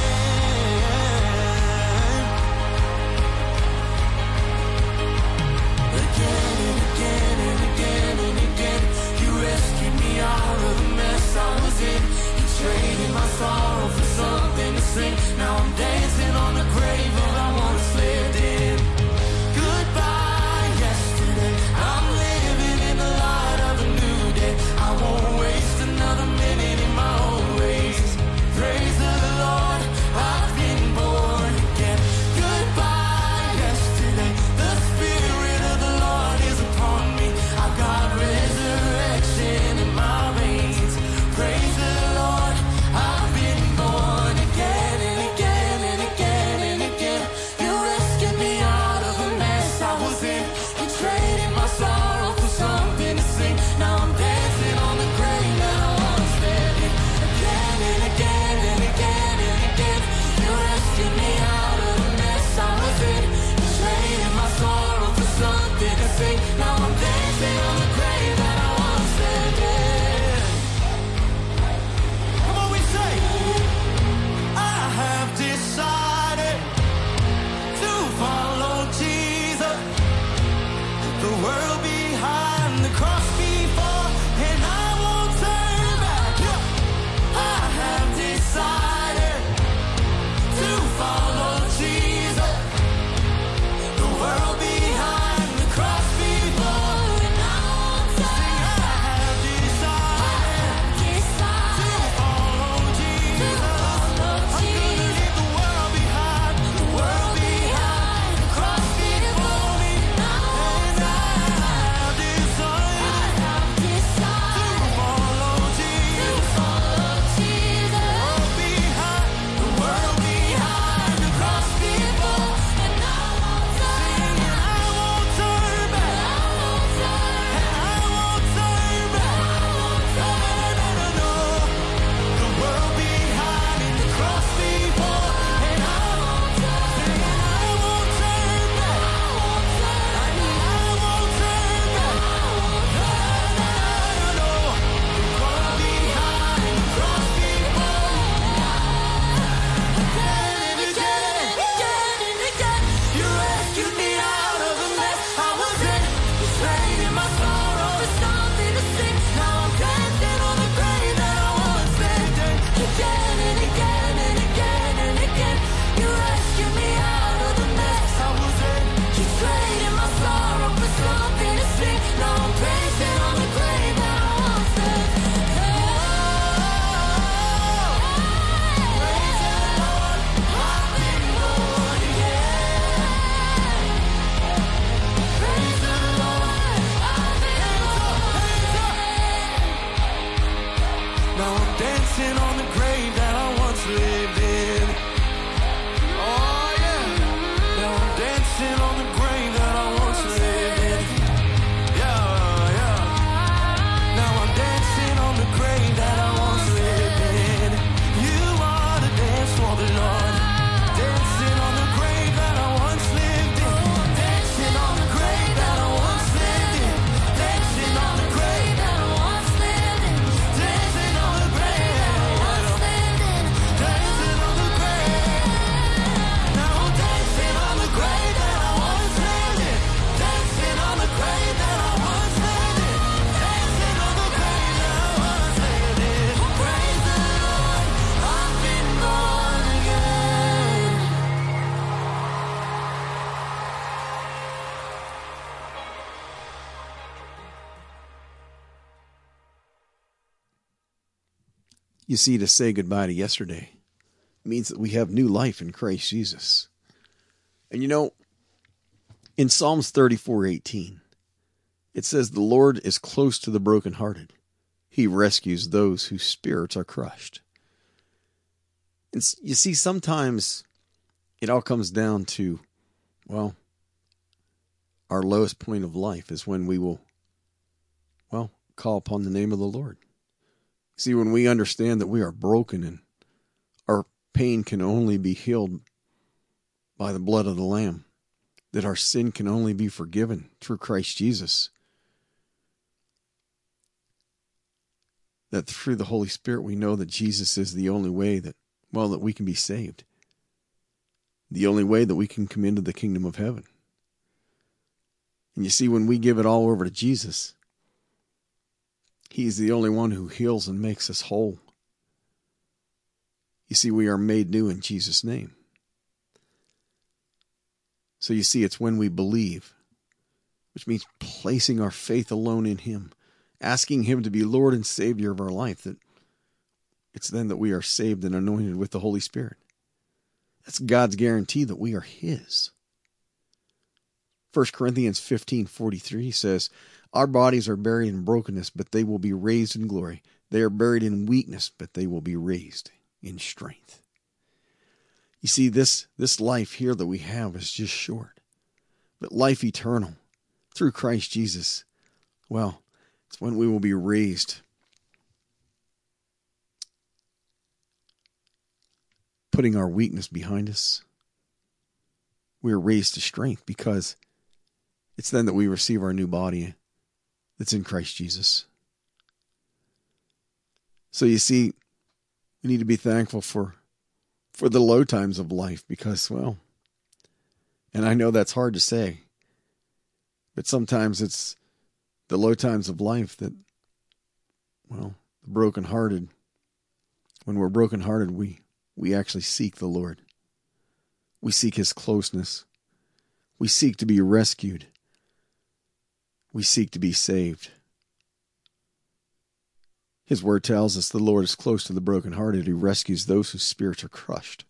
again. Again and again and again and again. You rescued me out of the mess I was in. You traded my sorrow for something to sing. Now I'm dancing on the grave that I once lived in. Goodbye yesterday, I'm living in the light of a new day. I won't waste another minute in my own ways. Praise the Lord, I've been born again. Goodbye yesterday, the Spirit of the Lord is upon me. I've got resurrection in my veins. Praise the Lord, I've been born again and again and again and again. You rescued me out of the mess I was in. You traded my sorrow for something to sing. Now I'm dancing on the grave that I once lived in. Again and again and again and again. You rescued me out of the mess I was in. You traded my sorrow for something to sing. Now I'm dancing on the grave that I once lived in. Come on, we say, I have decided to follow Jesus. The world behind, the cross before, and I won't turn back. I have decided to follow Jesus. The world behind, the cross before, and I won't turn back. I have decided to follow Jesus. I'm gonna leave the world behind, the world behind, the cross before me, and I have decided to follow Jesus. The world behind, the world behind, the cross before, and I won't turn back. And I won't turn back. No, no, no, no. The world behind and the cross before, and I won't turn back. I won't turn back. I won't turn back. No, no, no, no. The world behind and the cross before. Again and again, again and again. You rescued me out of the mess I was in. You traded my sorrow for something to sing. Now I'm dancing on the grave that I once lived in. Again and again and again and again. You rescued me out of the mess I was in. You traded my sorrow for something to sing. Now I'm dancing on the grave that I once lived in. Praise the Lord, I've been born again. Praise the Lord, I've been born again. Now I'm dancing on the grave that I once lived in. Oh yeah. Now I'm dancing on the grave that I once lived in. Yeah, yeah. Now I'm dancing on the grave that I once lived in. You ought to dance for the Lord. Dancing on the grave that I once lived in. Dancing on the grave that I once lived in. Dancing on the grave that I once lived in. Dancing on the grave that I once lived in. Dancing on the grave. Now I'm dancing on the grave that I once lived in. Dancing on the grave that I once lived in. Dancing on the grave that I once lived in. Praise the Lord, I've been born again. You see, to say goodbye to yesterday means that we have new life in Christ Jesus. And you know, in Psalms thirty-four eighteen, it says, "The Lord is close to the brokenhearted. He rescues those whose spirits are crushed." And you see, sometimes it all comes down to, well, our lowest point of life is when we will, well, call upon the name of the Lord. See, when we understand that we are broken and our pain can only be healed by the blood of the Lamb, that our sin can only be forgiven through Christ Jesus, that through the Holy Spirit we know that Jesus is the only way that, well, that we can be saved, the only way that we can come into the kingdom of heaven. And you see, when we give it all over to Jesus, He's the only one who heals and makes us whole. You see, we are made new in Jesus' name. So you see, it's when we believe, which means placing our faith alone in Him, asking Him to be Lord and Savior of our life, that it's then that we are saved and anointed with the Holy Spirit. That's God's guarantee that we are His. First Corinthians fifteen forty-three says, our bodies are buried in brokenness, but they will be raised in glory. They are buried in weakness, but they will be raised in strength. You see, this, this life here that we have is just short. But life eternal, through Christ Jesus, well, it's when we will be raised, putting our weakness behind us. We are raised to strength, because it's then that we receive our new body that's in Christ Jesus. So you see, we need to be thankful for, for the low times of life, because, well, and I know that's hard to say, but sometimes it's the low times of life that, well, the brokenhearted, when we're brokenhearted, we, we actually seek the Lord. We seek His closeness. We seek to be rescued. We seek to be saved. His word tells us the Lord is close to the brokenhearted. He rescues those whose spirits are crushed.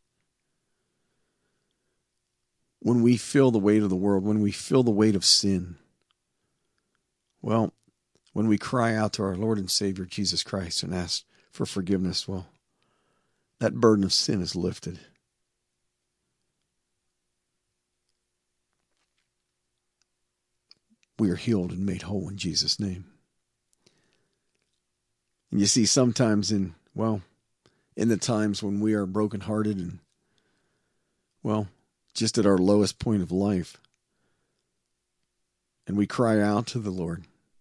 When we feel the weight of the world, when we feel the weight of sin, well, when we cry out to our Lord and Savior Jesus Christ and ask for forgiveness, well, that burden of sin is lifted. We are healed and made whole in Jesus' name. And you see, sometimes in, well, in the times when we are brokenhearted and, well, just at our lowest point of life, and we cry out to the Lord,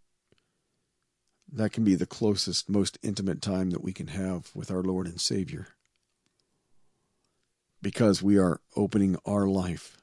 that can be the closest, most intimate time that we can have with our Lord and Savior, because we are opening our life,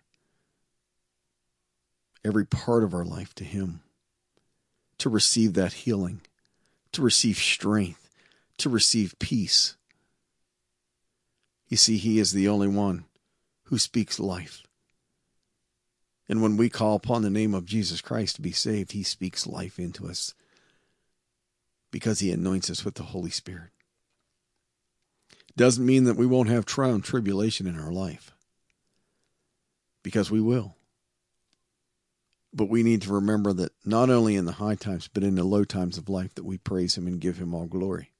every part of our life, to Him, to receive that healing, to receive strength, to receive peace. You see, He is the only one who speaks life. And when we call upon the name of Jesus Christ to be saved, He speaks life into us, because He anoints us with the Holy Spirit. Doesn't mean that we won't have trial and tribulation in our life, because we will. But we need to remember that not only in the high times, but in the low times of life, that we praise Him and give Him all glory.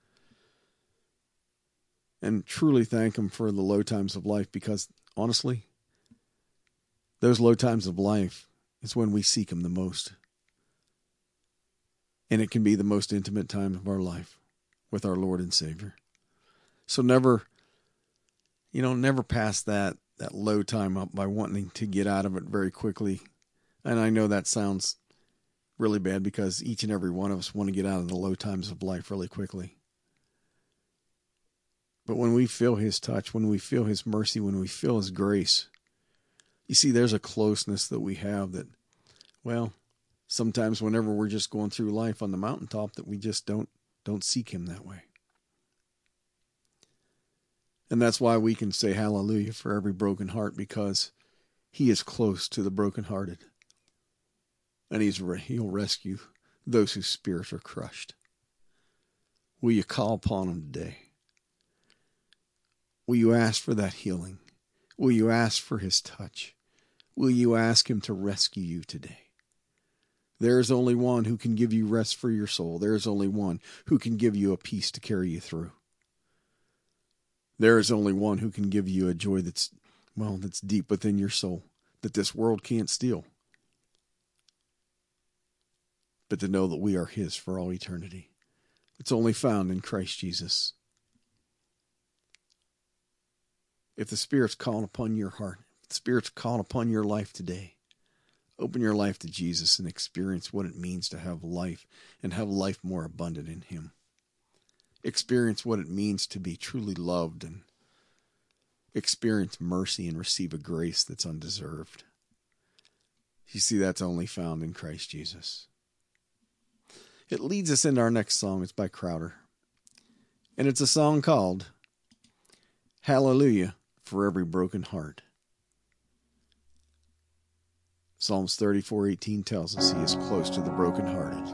And truly thank Him for the low times of life, because honestly, those low times of life is when we seek Him the most. And it can be the most intimate time of our life with our Lord and Savior. So never, you know, never pass that, that low time up by wanting to get out of it very quickly. And I know that sounds really bad, because each and every one of us want to get out of the low times of life really quickly. But when we feel His touch, when we feel His mercy, when we feel His grace, you see, there's a closeness that we have that, well, sometimes whenever we're just going through life on the mountaintop, that we just don't, don't seek Him that way. And that's why we can say hallelujah for every broken heart, because He is close to the brokenhearted. And he's He'll rescue those whose spirits are crushed. Will you call upon Him today? Will you ask for that healing? Will you ask for His touch? Will you ask Him to rescue you today? There is only one who can give you rest for your soul. There is only one who can give you a peace to carry you through. There is only one who can give you a joy that's, well, that's deep within your soul, that this world can't steal. but to know that we are his for all eternity. It's only found in Christ Jesus. If the Spirit's calling upon your heart, if the Spirit's calling upon your life today, open your life to Jesus and experience what it means to have life and have life more abundant in him. Experience what it means to be truly loved and experience mercy and receive a grace that's undeserved. You see, that's only found in Christ Jesus. It leads us into our next song. It's by Crowder. And it's a song called Hallelujah for Every Broken Heart. Psalms thirty-four eighteen tells us he is close to the brokenhearted.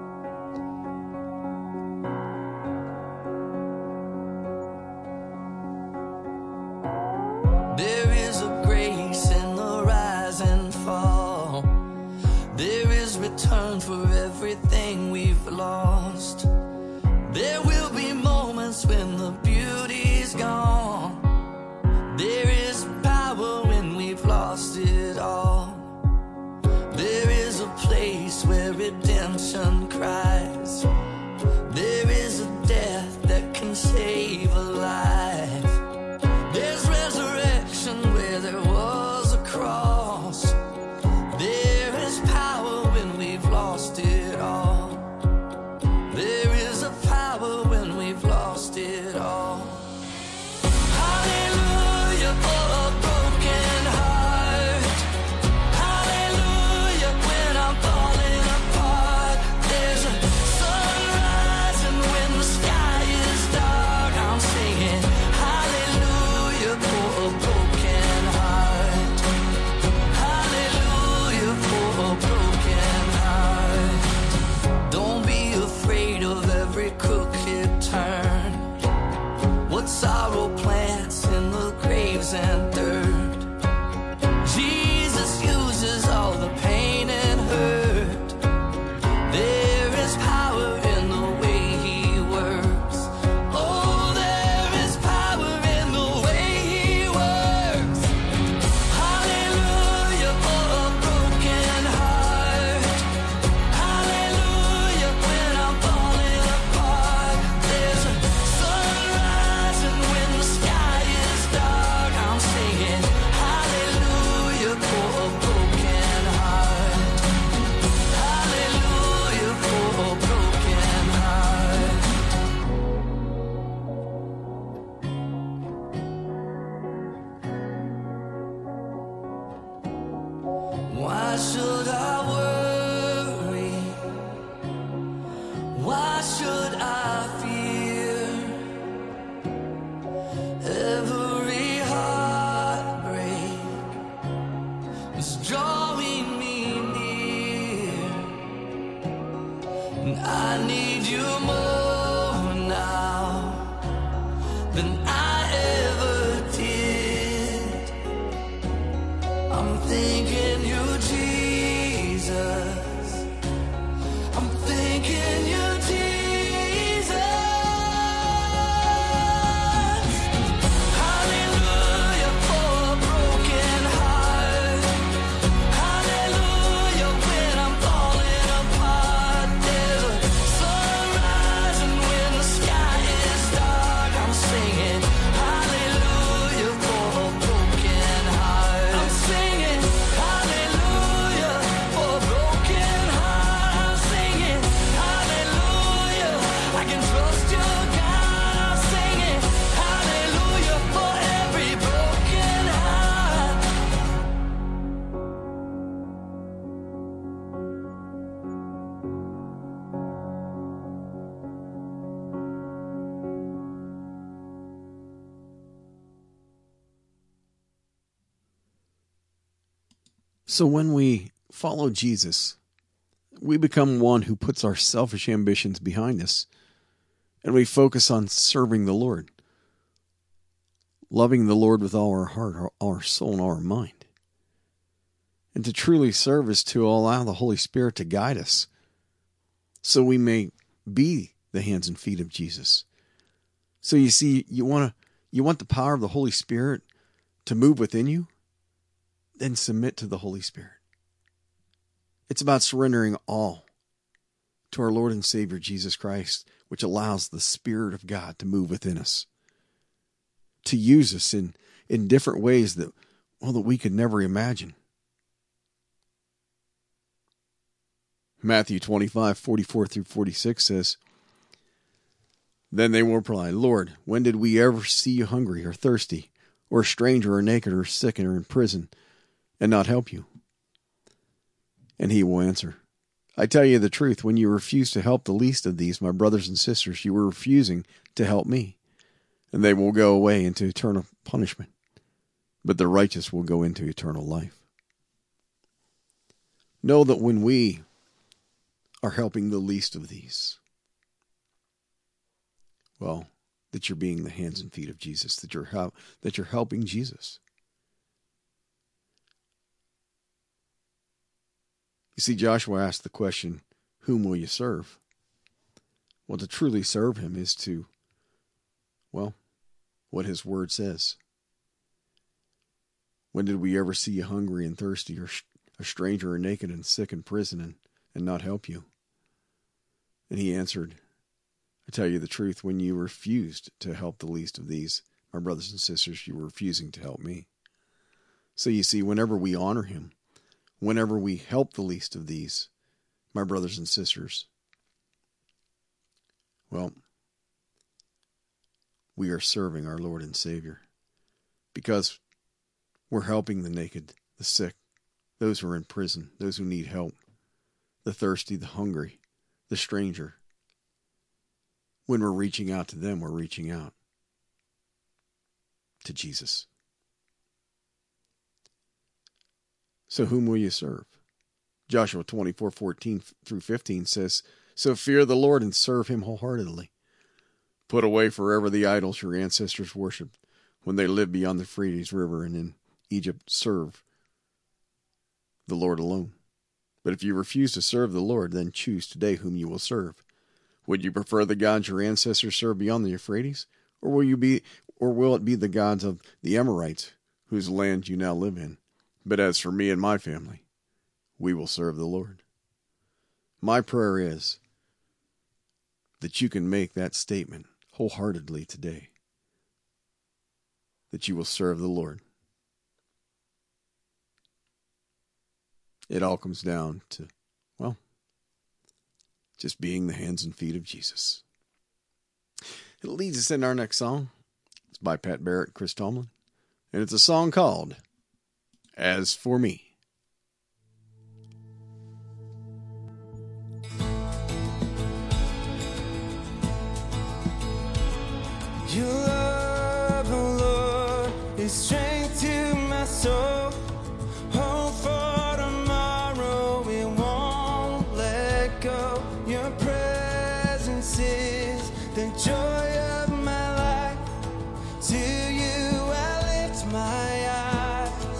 There is a grace in the rise and fall. There is return for everything we've lost. There will be moments when the beauty's gone. There is power when we've lost it all. There is a place where redemption cries. There is a death that can save a life. There's resurrection where there was a cross. There is power when we've lost it all. There is a power when we've lost it all. Hallelujah for a broken heart. Hallelujah when I'm falling apart. There's a sunrise and when the sky is dark, I'm singing hallelujah for a broken heart. Hallelujah for a broken heart. Don't be afraid of every crooked turn. What sorrow plants in the graves and dirt. Jesus uses all the pain and hurt. There is power in the way he works. Oh, there is power in the way he works. Hallelujah for a broken heart. Hallelujah when I'm falling apart. There's a sunrise and when the sky is dark, I'm singing hallelujah for a broken heart. Hallelujah for a broken heart. Why should I worry? Why should I fear? Every heartbreak is drawing me near. And I need you more now than I ever did. I'm thinking you, Jesus. I'm thinking you, Jesus. Hallelujah for a broken heart. Hallelujah when I'm falling apart. There's a sunrise and when the sky is dark, I'm singing hallelujah for a broken heart. I'm singing hallelujah for a broken heart. I'm singing hallelujah. I can trust your God. I'm singing hallelujah for every broken heart. So when we follow Jesus, we become one who puts our selfish ambitions behind us, and we focus on serving the Lord, loving the Lord with all our heart, our, our soul, and all our mind. And to truly serve is to allow the Holy Spirit to guide us so we may be the hands and feet of Jesus. So you see, you want to you want the power of the Holy Spirit to move within you? Then submit to the Holy Spirit. It's about surrendering all to our Lord and Savior Jesus Christ, which allows the Spirit of God to move within us, to use us in, in different ways that, well, that we could never imagine. Matthew twenty-five, forty-four through forty-six says, "Then they will reply, 'Lord, when did we ever see you hungry or thirsty, or a stranger or naked or sick or in prison, and not help you?' And he will answer, 'I tell you the truth, when you refuse to help the least of these, my brothers and sisters, you were refusing to help me. And they will go away into eternal punishment, but the righteous will go into eternal life.'" Know that when we are helping the least of these, well, that you're being the hands and feet of Jesus, that you're help, that you're helping Jesus. You see, Joshua asked the question, whom will you serve? Well, to truly serve him is to, well, what his word says. When did we ever see you hungry and thirsty, or a stranger or naked and sick in prison, and, and not help you? And he answered, "I tell you the truth, when you refused to help the least of these, my brothers and sisters, you were refusing to help me." So you see, whenever we honor him, whenever we help the least of these, my brothers and sisters, well, we are serving our Lord and Savior, because we're helping the naked, the sick, those who are in prison, those who need help, the thirsty, the hungry, the stranger. When we're reaching out to them, we're reaching out to Jesus. So whom will you serve? Joshua twenty-four, fourteen through fifteen says, "So fear the Lord and serve him wholeheartedly. Put away forever the idols your ancestors worshipped when they lived beyond the Euphrates River, and in Egypt serve the Lord alone. But if you refuse to serve the Lord, then choose today whom you will serve. Would you prefer the gods your ancestors served beyond the Euphrates, or will you be, or will it be the gods of the Amorites, whose land you now live in? But as for me and my family, we will serve the Lord." My prayer is that you can make that statement wholeheartedly today, that you will serve the Lord. It all comes down to, well, just being the hands and feet of Jesus. It leads us into our next song. It's by Pat Barrett and Chris Tomlin, and it's a song called "As for Me." Your love, oh Lord, is strength to my soul. Hope for tomorrow, it won't let go. Your presence is the joy of my life. To you I lift my eyes.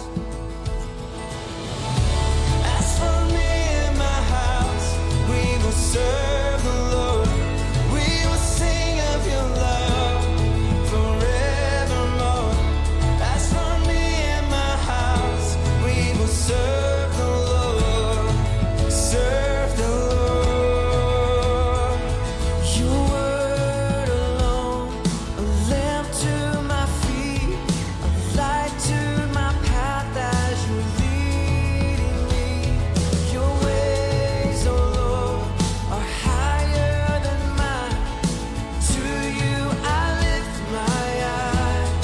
As for me and my house, we will serve the Lord. We will sing of your love forevermore. As for me and my house, we will serve the Lord, serve the Lord. Your word alone, a lamp to my feet, a light to my path as you're leading me. Your ways, oh Lord, are higher than mine. To you I lift my eyes.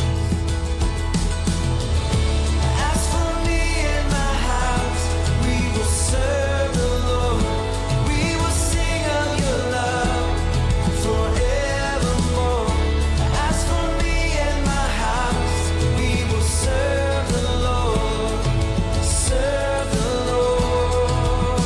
As for me and my house, we will serve the Lord. We will sing of your love forevermore. As for me and my house, we will serve the Lord, serve the Lord.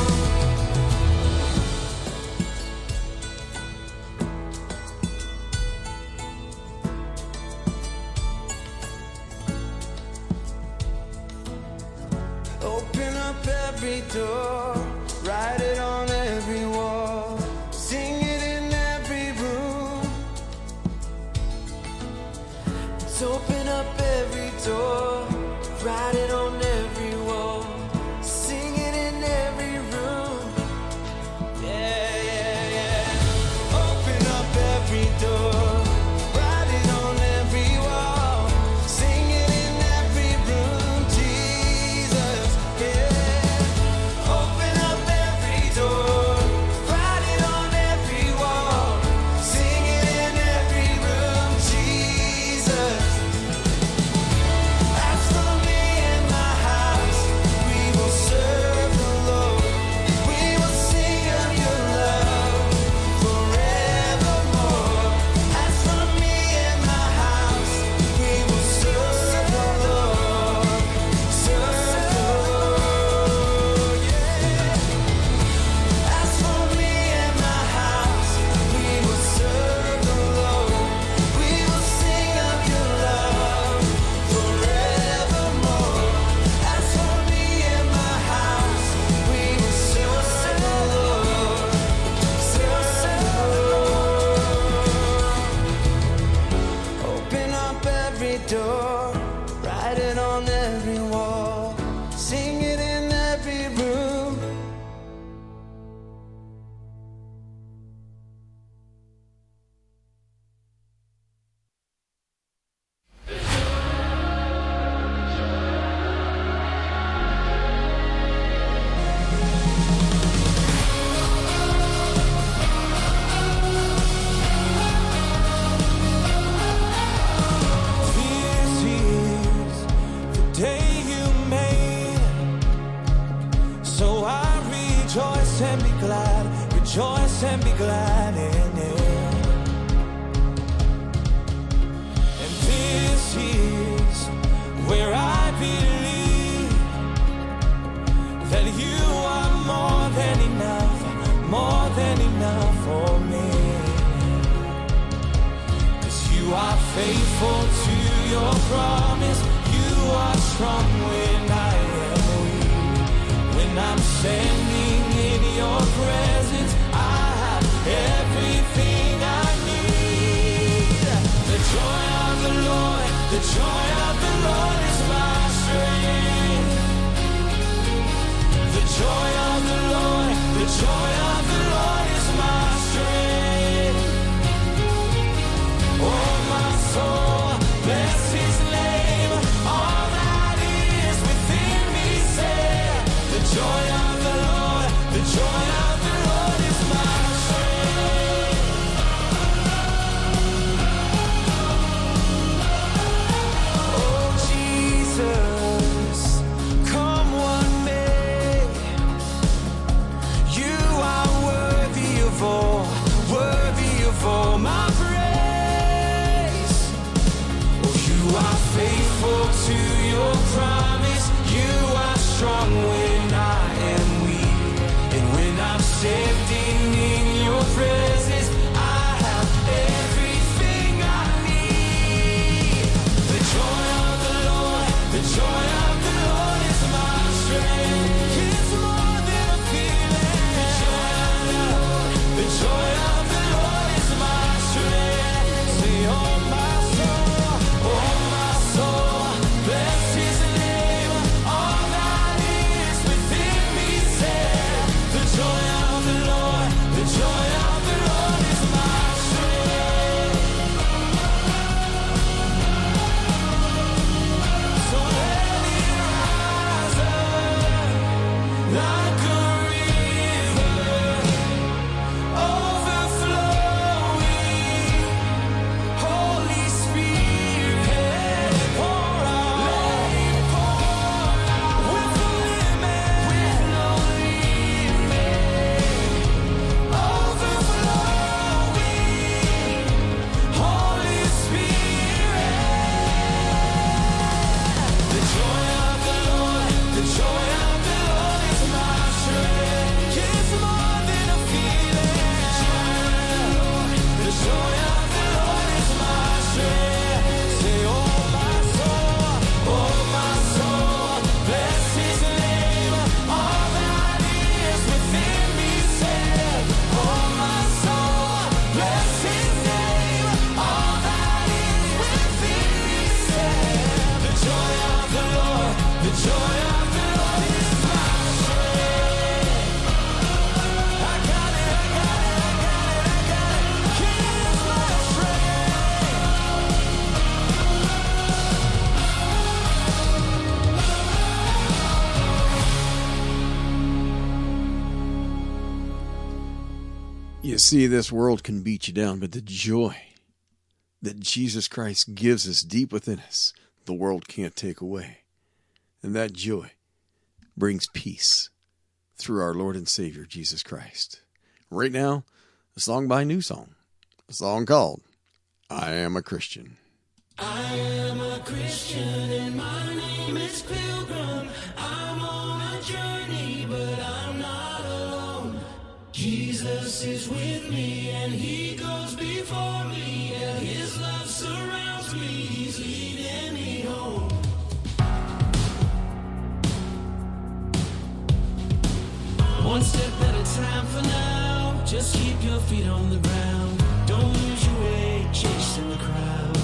Open up every door, write it on every wall, sing it in every room. Let's open up every door, write it on every wall, sing it in every room. Yeah, yeah. glad in it. And this is where I believe that you are more than enough, more than enough for me. 'Cause you are faithful to your promise. You are strong when I am weak. When I'm standing in your presence, I have everything I need. The joy of the Lord, the joy of the Lord is my strength. The joy of the Lord, the joy of the Lord is my strength. Oh, my soul, bless his name. All that is within me say, the joy of the Lord, the joy of the Lord is my strength. Oh, Jesus, come what may, you are worthy of all, worthy of all my praise. Oh, you are faithful to your promise. You are strong when I am weak. And when I'm standing in your presence, I have everything I need. The joy of the Lord, the joy of the Lord is my strength. It's more than a feeling. The joy of the Lord, the joy of the Lord is my strength. Say, oh my soul, oh my soul, bless his name. All that is within me say, the joy of the Lord, the joy of the Lord is my strength. So let it rise up like a river, overflowing. Holy Spirit, pour out, let it pour out with no limit, with no limit. Overflowing, Holy Spirit. The joy of the Lord, the joy of the Lord is my strength. It's more than a feeling. The joy of the Lord is my strength. Say, oh my soul, oh my soul, bless his name. All that is within me say, oh my soul, bless his name. All that is within me say, the joy of the Lord, the joy of the Lord is my strength. I got it, I got it, I got it, I got it. He is my You see, this world can beat you down, but the joy that Jesus Christ gives us deep within us, the world can't take away. And that joy brings peace through our Lord and Savior, Jesus Christ. Right now, a song by New Song, a song called I Am a Christian. I am a Christian and my name is Pilgrim. I'm on a journey, but I'm not alone. Jesus is with me and he goes before me. Yeah, his love surrounds me, he's leading me home. One step at a time for now. Just keep your feet on the ground. Don't lose your way chasing the crowd.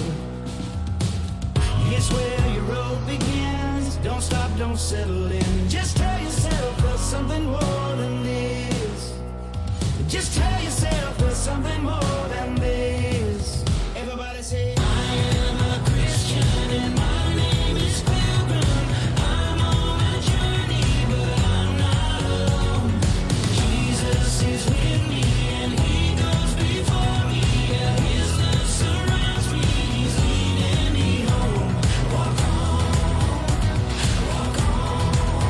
It's where your road begins. Don't stop, don't settle in. Just tell yourself there's something more than this. Just tell yourself there's something more than this. Everybody say, I am a Christian and my name is Pilgrim. I'm on a journey, but I'm not alone. Jesus is with me and he goes before me. Yeah, his love surrounds me, he's leading me home. Walk on, walk on.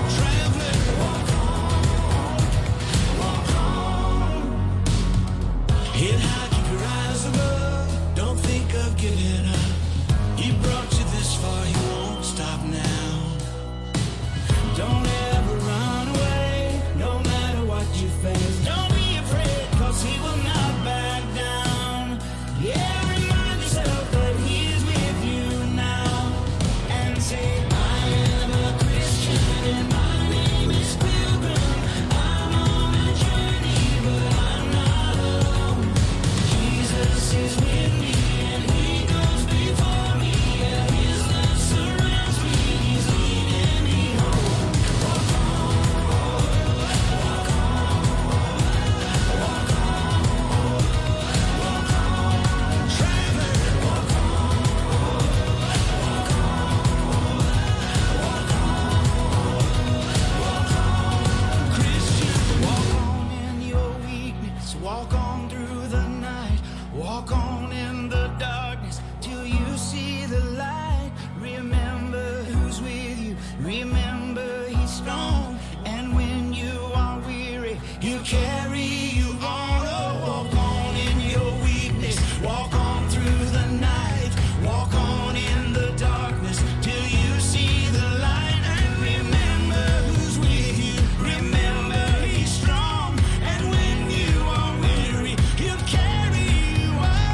Head high, keep your eyes above. Don't think of giving up. He brought you this far, he won't stop now. Don't ever run away, no matter what you face. Don't be afraid, cause he will not back down. Yeah, remind yourself that he's with you now. And say, I am a Christian and my name is Pilgrim. I'm on a journey, but I'm not alone. Jesus is with me and he goes before me. Yeah, his love surrounds me, he's leading me home. Walk on, walk on, walk on, walk on, traveler. Walk on, walk on, walk on, walk on, Christian. Walk on in your weakness, walk on through the night, walk on in the darkness till you see the light. Remember who's with you, remember he's strong, and when you are weary, he'll carry you on. Oh, walk on in your weakness, walk on through the night, walk on in the darkness till you see the light. And remember who's with you, remember he's strong, and when you are weary, he'll carry you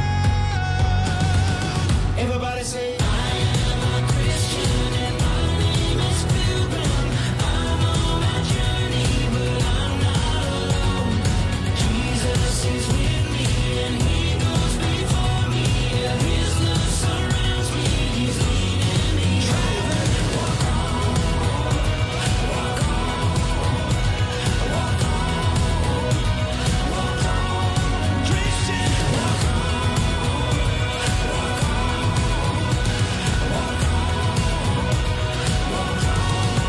on. Everybody say, I am a Christian and my name is Pilgrim. I'm on a journey, but I'm not alone. Jesus is with me and he goes before me. Yeah, his love surrounds me, he's leading me. Traveler, walk on, walk on, walk on, walk on, Christian, walk on, walk on, walk on, walk on.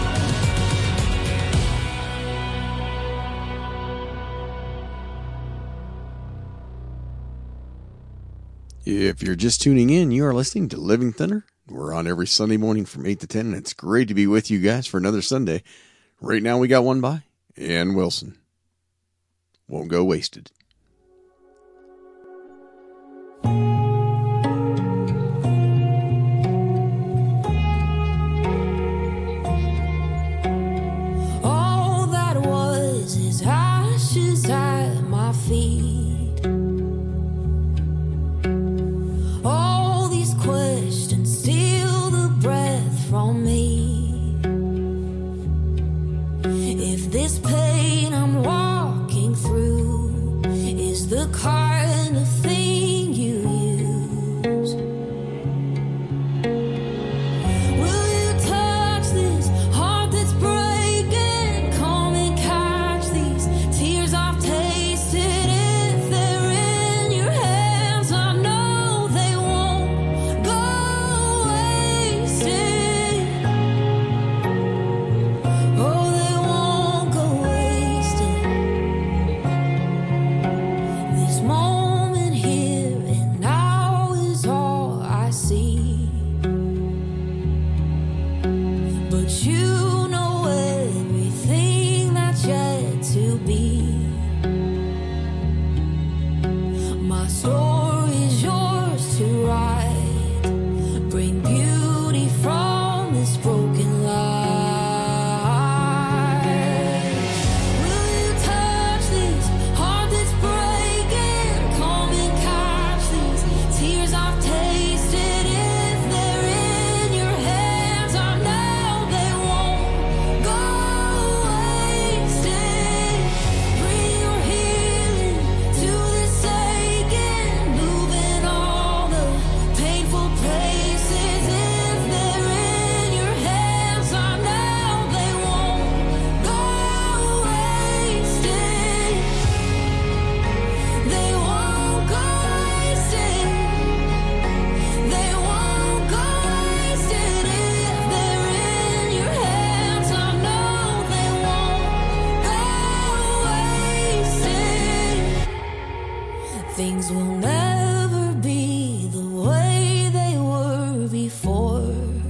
If you're just tuning in, you are listening to Living Thunder. We're on every Sunday morning from eight to ten, and it's great to be with you guys for another Sunday. Right now we got one by Ann Wilson. Won't Go Wasted. All that was is ashes at my feet. All these questions steal the breath from me. If this pain I'm walking through is the kind of thing you use, will you touch this heart that's breaking? Come and catch these tears I've tasted. If they're in your hands, I know they won't go wasted. Oh, they won't go wasted. This moment here and now is all I see. But you know everything that's yet to be. My story's yours to write. Bring beauty from this broken life. Will you touch this heart that's breaking? Come and catch these tears I've tasted. If they're in your hands, I know they won't go wasted. Bring your healing to this aching, moving all the painful places. If they're in your hands, I know they won't go wasted. They won't go wasted. They won't go wasted. If they're in your hands, I know they won't go wasted. Things will never be the way they were before.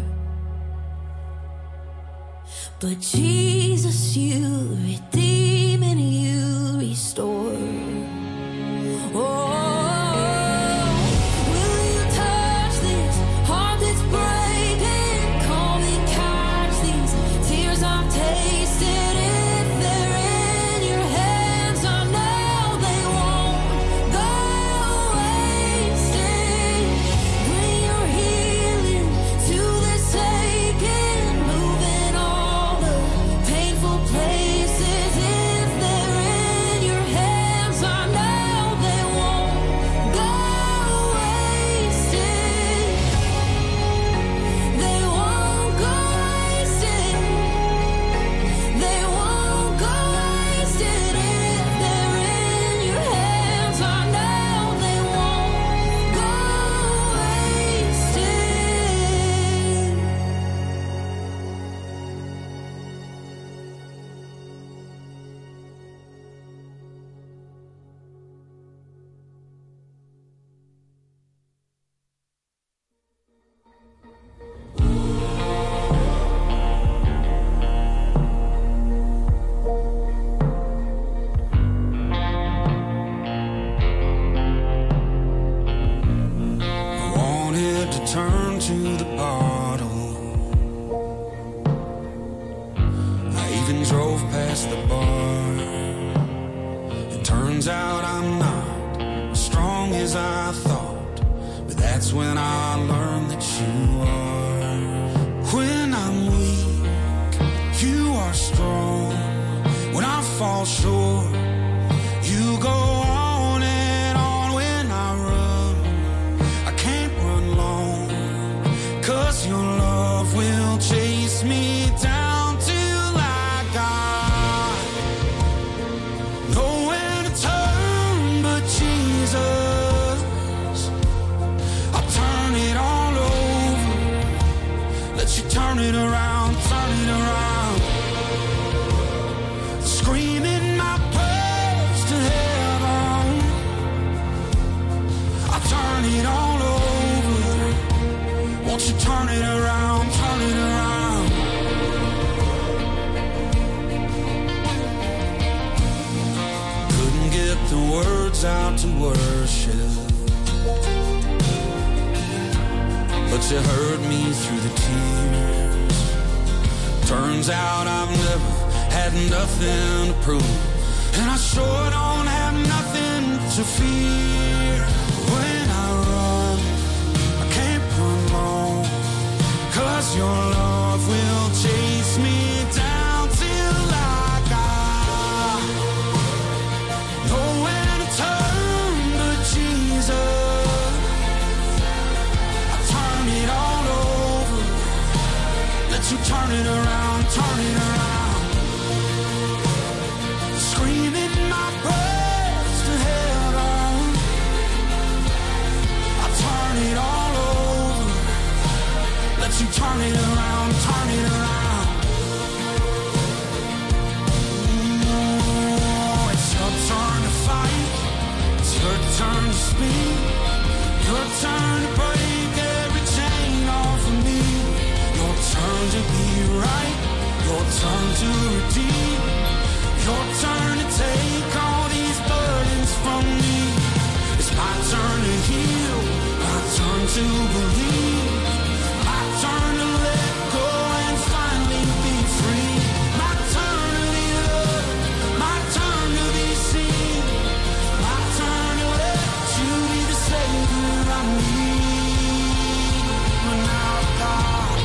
But Jesus, you redeem and you restore. Oh, turn to the bottle. I even drove past the bar. It turns out I'm not as strong as I thought, but that's when I learned that you are. When I'm weak, you are strong. When I fall short, you go on and on. When I run, I can't run long, 'cause your love will chase me down till I got nowhere to turn but Jesus. I'll turn it all over, let you turn it around, turn it around. Screaming my prayers to heaven, I'll turn it all over. Won't you turn it around, turn it around. Couldn't get the words out to worship, but you heard me through the tears. Turns out I've never had nothing to prove, and I sure don't have nothing to fear. When I run, I can't run long, 'cause your love will chase me down till I got nowhere to turn but Jesus. I turn it all over, let you turn it around, turn it around. Screaming my prayers to heaven, I turn it all over, let you turn it around, turn it around. Ooh, it's your turn to fight, it's your turn to speak, your turn to break every chain off of me, your turn to be right, your turn to redeem, your turn to take all these burdens from me. It's my turn to heal, my turn to believe, my turn to let go and finally be free. My turn to be loved, my turn to be seen, my turn to let you be the Savior I need. When I've got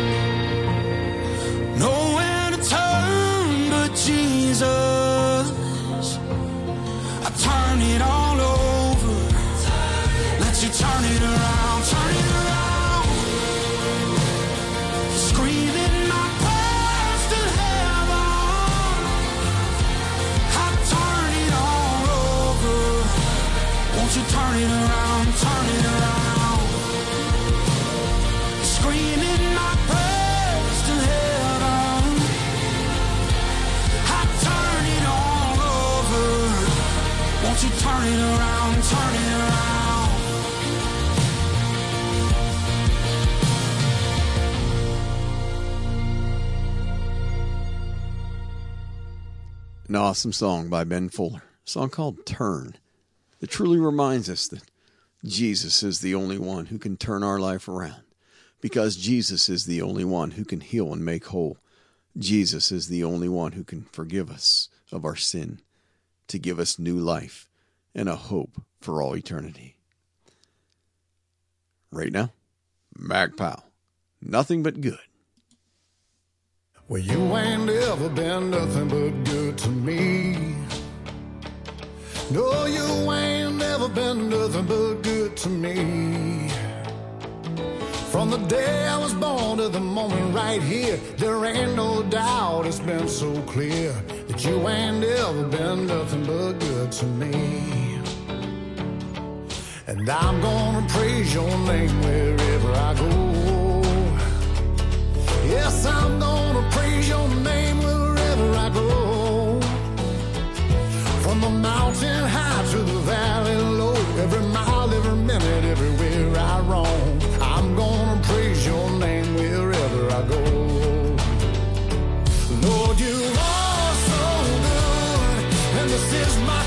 nowhere to turn but Jesus, I turn it all over, let you turn it around, turn it around. Screaming my prayers to heaven, I turn it all over. Won't you turn it around, turn it around. Screaming my prayers to heaven, I turn it all over. Won't you turn it around, turn it around. An awesome song by Ben Fuller, a song called Turn, that truly reminds us that Jesus is the only one who can turn our life around, because Jesus is the only one who can heal and make whole. Jesus is the only one who can forgive us of our sin, to give us new life and a hope for all eternity. Right now, Mac Powell, Nothing But Good. Well, you ain't ever been nothing but good to me. No, you ain't never been nothing but good to me. From the day I was born to the moment right here, there ain't no doubt, it's been so clear that you ain't ever been nothing but good to me. And I'm gonna praise your name wherever I go. Yes, I'm gonna praise your name wherever I go. From the mountain high to the valley low, every mile, every minute, everywhere I roam, I'm gonna praise your name wherever I go. Lord, you are so good, and this is my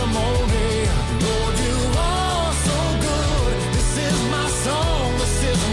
testimony. Lord, you are so good, this is my song, this is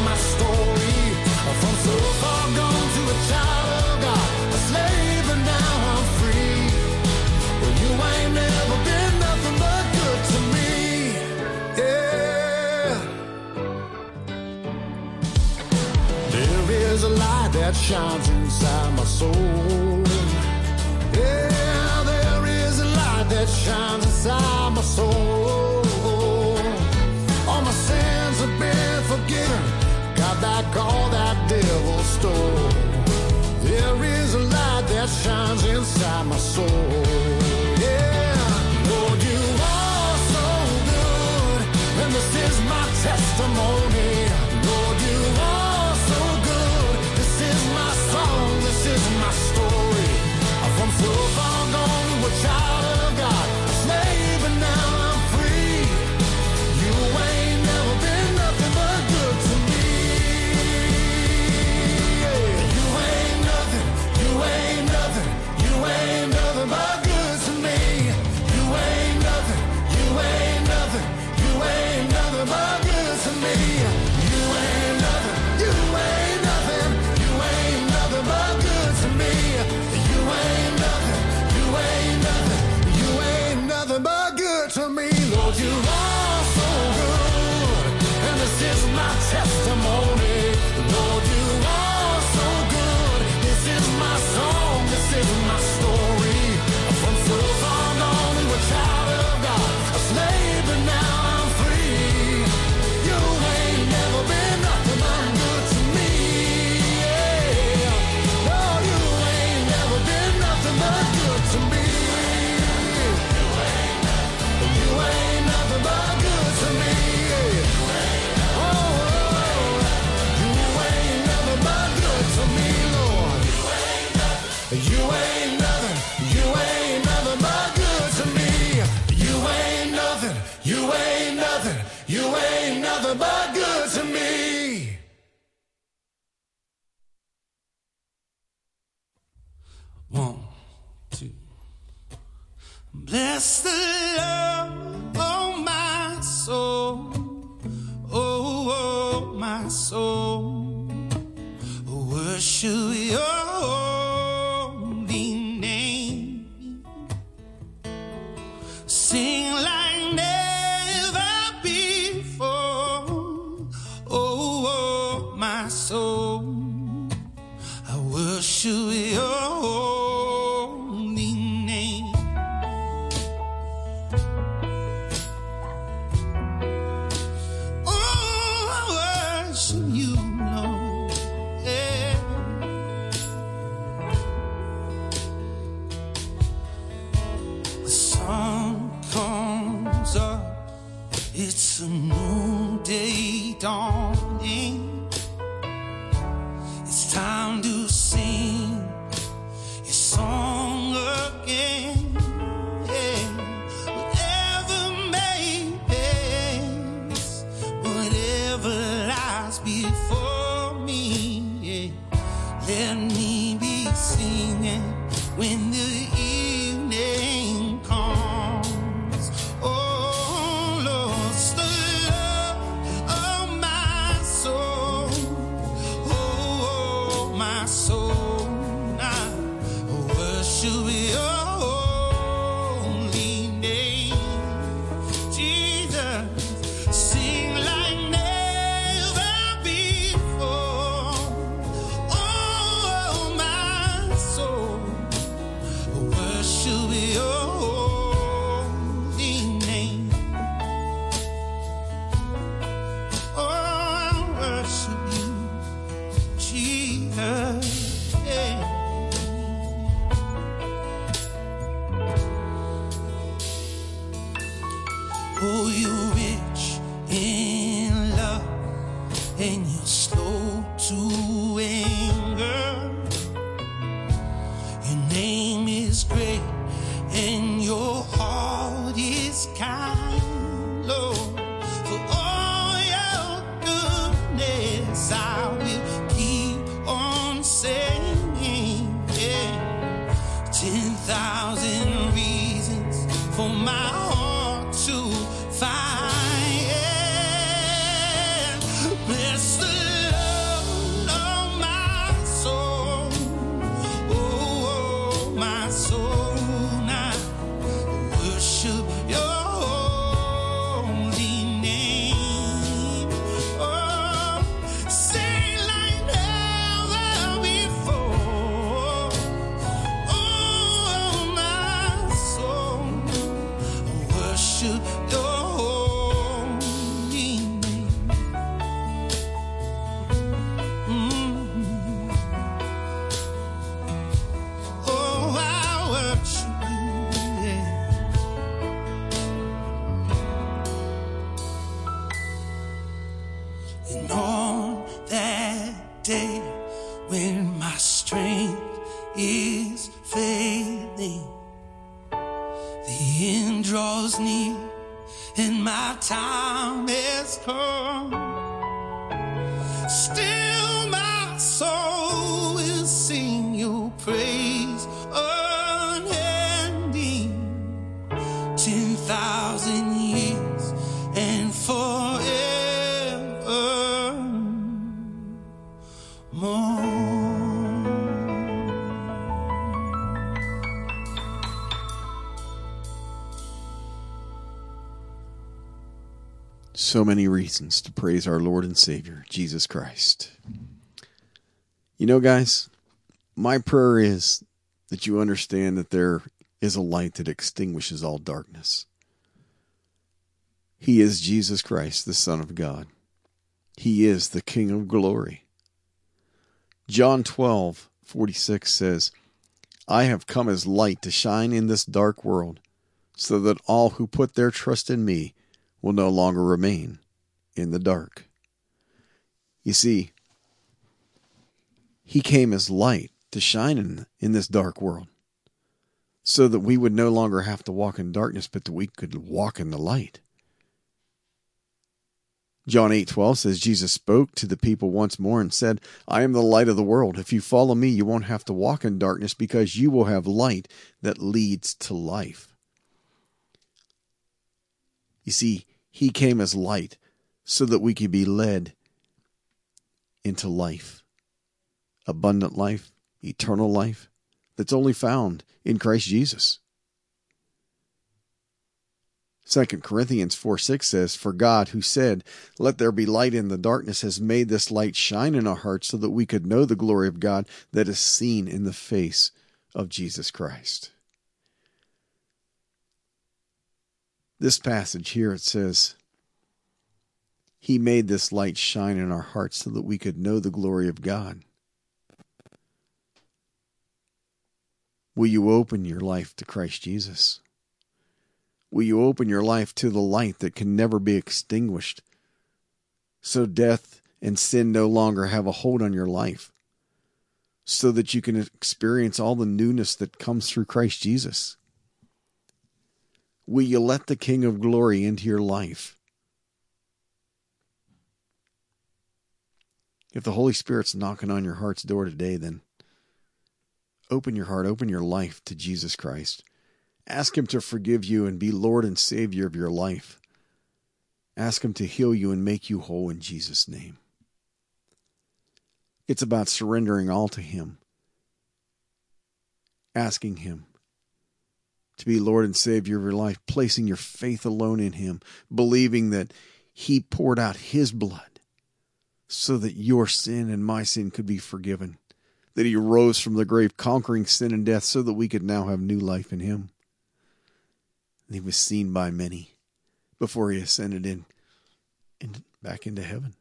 that shines inside my soul. Yeah, there is a light that shines inside my soul. All my sins have been forgiven, got back all that devil stole. There is a light that shines inside my soul. Yeah, Lord, you are so good, and this is my testimony. Lord, you are so good, this is my song, this is my story. From so far gone, a child of God, a slave, and now I'm free. You ain't never been nothing but good to me. Yeah. You ain't nothing, you ain't nothing, you ain't nothing but good to me. You ain't nothing, you ain't nothing, you ain't nothing but good to me. You ain't nothing, you ain't nothing, you ain't nothing but good to me. You ain't nothing, you ain't nothing, you ain't nothing but good to me. Lord, you are so good, and this is my testimony. Lord, you are so good, this is my song, this is my story. From so far gone, we were child of God, a slave, but now I'm free. You ain't never been nothing but good to me. Yeah. No, you ain't never been nothing but good to me. You ain't nothing but good to me. Oh, oh, you ain't nothing but good to me, Lord. You ain't nothing, you ain't nothing but good to me. You ain't nothing, you ain't nothing, you ain't nothing but good to me. One, two. Bless the Lord, oh my soul, oh, oh my soul, worship your holy name, sing like never before, oh, oh my soul, I worship your holy name. Oh, I worship you, Lord. Yeah. The sun comes up, it's a new day dawning. It's time to sing your song again. Yeah. Whatever may pass, whatever lies before me, yeah. Let me be singing when the evening comes. Oh Lord, the love of my soul. Oh, my soul, I worship your holy name. Jesus, sing like never before. Oh, my soul, worship your holy name. Oh, I worship you, Jesus. Yeah. Oh, you're rich in love and you're slow to anger. Your name is great and your heart is kind, Lord. For all your goodness, I will keep on saying, yeah. Ten thousand reasons for my heart to find. Yeah. Bless the Lord, oh my soul. time has come. Still my soul will sing your praise unending. Ten thousand years and forever more. So many reasons to praise our Lord and Savior, Jesus Christ. You know, guys, my prayer is that you understand that there is a light that extinguishes all darkness. He is Jesus Christ, the Son of God. He is the King of glory. John twelve forty-six says, I have come as light to shine in this dark world, so that all who put their trust in me will no longer remain in the dark. You see, he came as light to shine in, in this dark world, so that we would no longer have to walk in darkness, but that we could walk in the light. John eight twelve says, Jesus spoke to the people once more and said, I am the light of the world. If you follow me, you won't have to walk in darkness, because you will have light that leads to life. You see, he came as light so that we could be led into life, abundant life, eternal life, that's only found in Christ Jesus. Second Corinthians four six says, For God, who said, Let there be light in the darkness, has made this light shine in our hearts so that we could know the glory of God that is seen in the face of Jesus Christ. This passage here, it says, He made this light shine in our hearts so that we could know the glory of God. Will you open your life to Christ Jesus? Will you open your life to the light that can never be extinguished, so death and sin no longer have a hold on your life, so that you can experience all the newness that comes through Christ Jesus? Will you let the King of Glory into your life? If the Holy Spirit's knocking on your heart's door today, then open your heart, open your life to Jesus Christ. Ask Him to forgive you and be Lord and Savior of your life. Ask Him to heal you and make you whole in Jesus' name. It's about surrendering all to Him. Asking Him to be Lord and Savior of your life, placing your faith alone in Him, believing that He poured out His blood so that your sin and my sin could be forgiven, that He rose from the grave, conquering sin and death so that we could now have new life in Him. And He was seen by many before He ascended in, in back into heaven.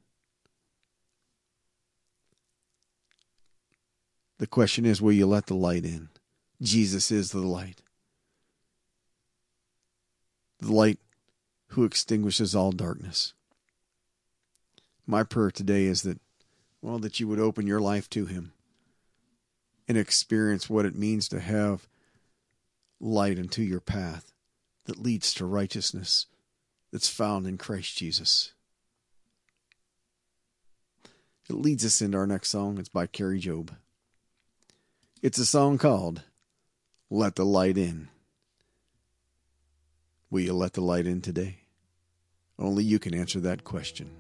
The question is, will you let the light in? Jesus is the light. The light who extinguishes all darkness. My prayer today is that, well, that you would open your life to Him and experience what it means to have light into your path that leads to righteousness that's found in Christ Jesus. It leads us into our next song. It's by Carrie Job. It's a song called Let the Light In. Will you let the light in today? Only you can answer that question.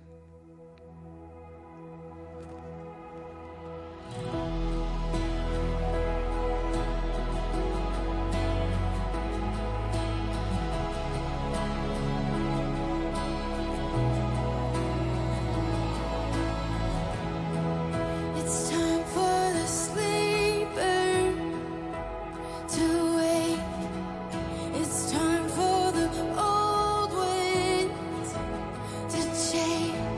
It's time for the sleeper to wake. It's time for the old winds to change.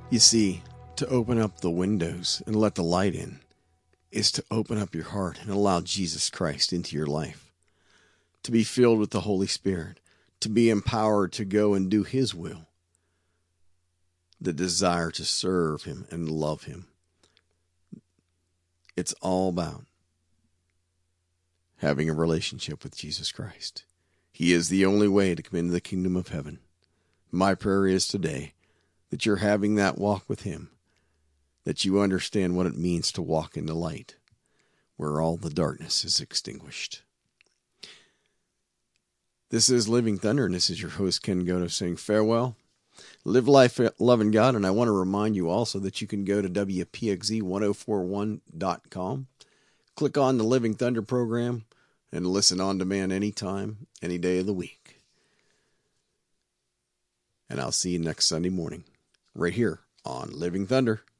You see, to open up the windows and let the light in is to open up your heart and allow Jesus Christ into your life. To be filled with the Holy Spirit, to be empowered to go and do His will. The desire to serve Him and love Him. It's all about having a relationship with Jesus Christ. He is the only way to come into the kingdom of heaven. My prayer is today that you're having that walk with Him, that you understand what it means to walk in the light, where all the darkness is extinguished. This is Living Thunder, and this is your host, Ken Goto, saying farewell. Live life loving God, and I want to remind you also that you can go to W P X Z ten forty-one dot com, click on the Living Thunder program, and listen on demand anytime, any day of the week. And I'll see you next Sunday morning, right here on Living Thunder.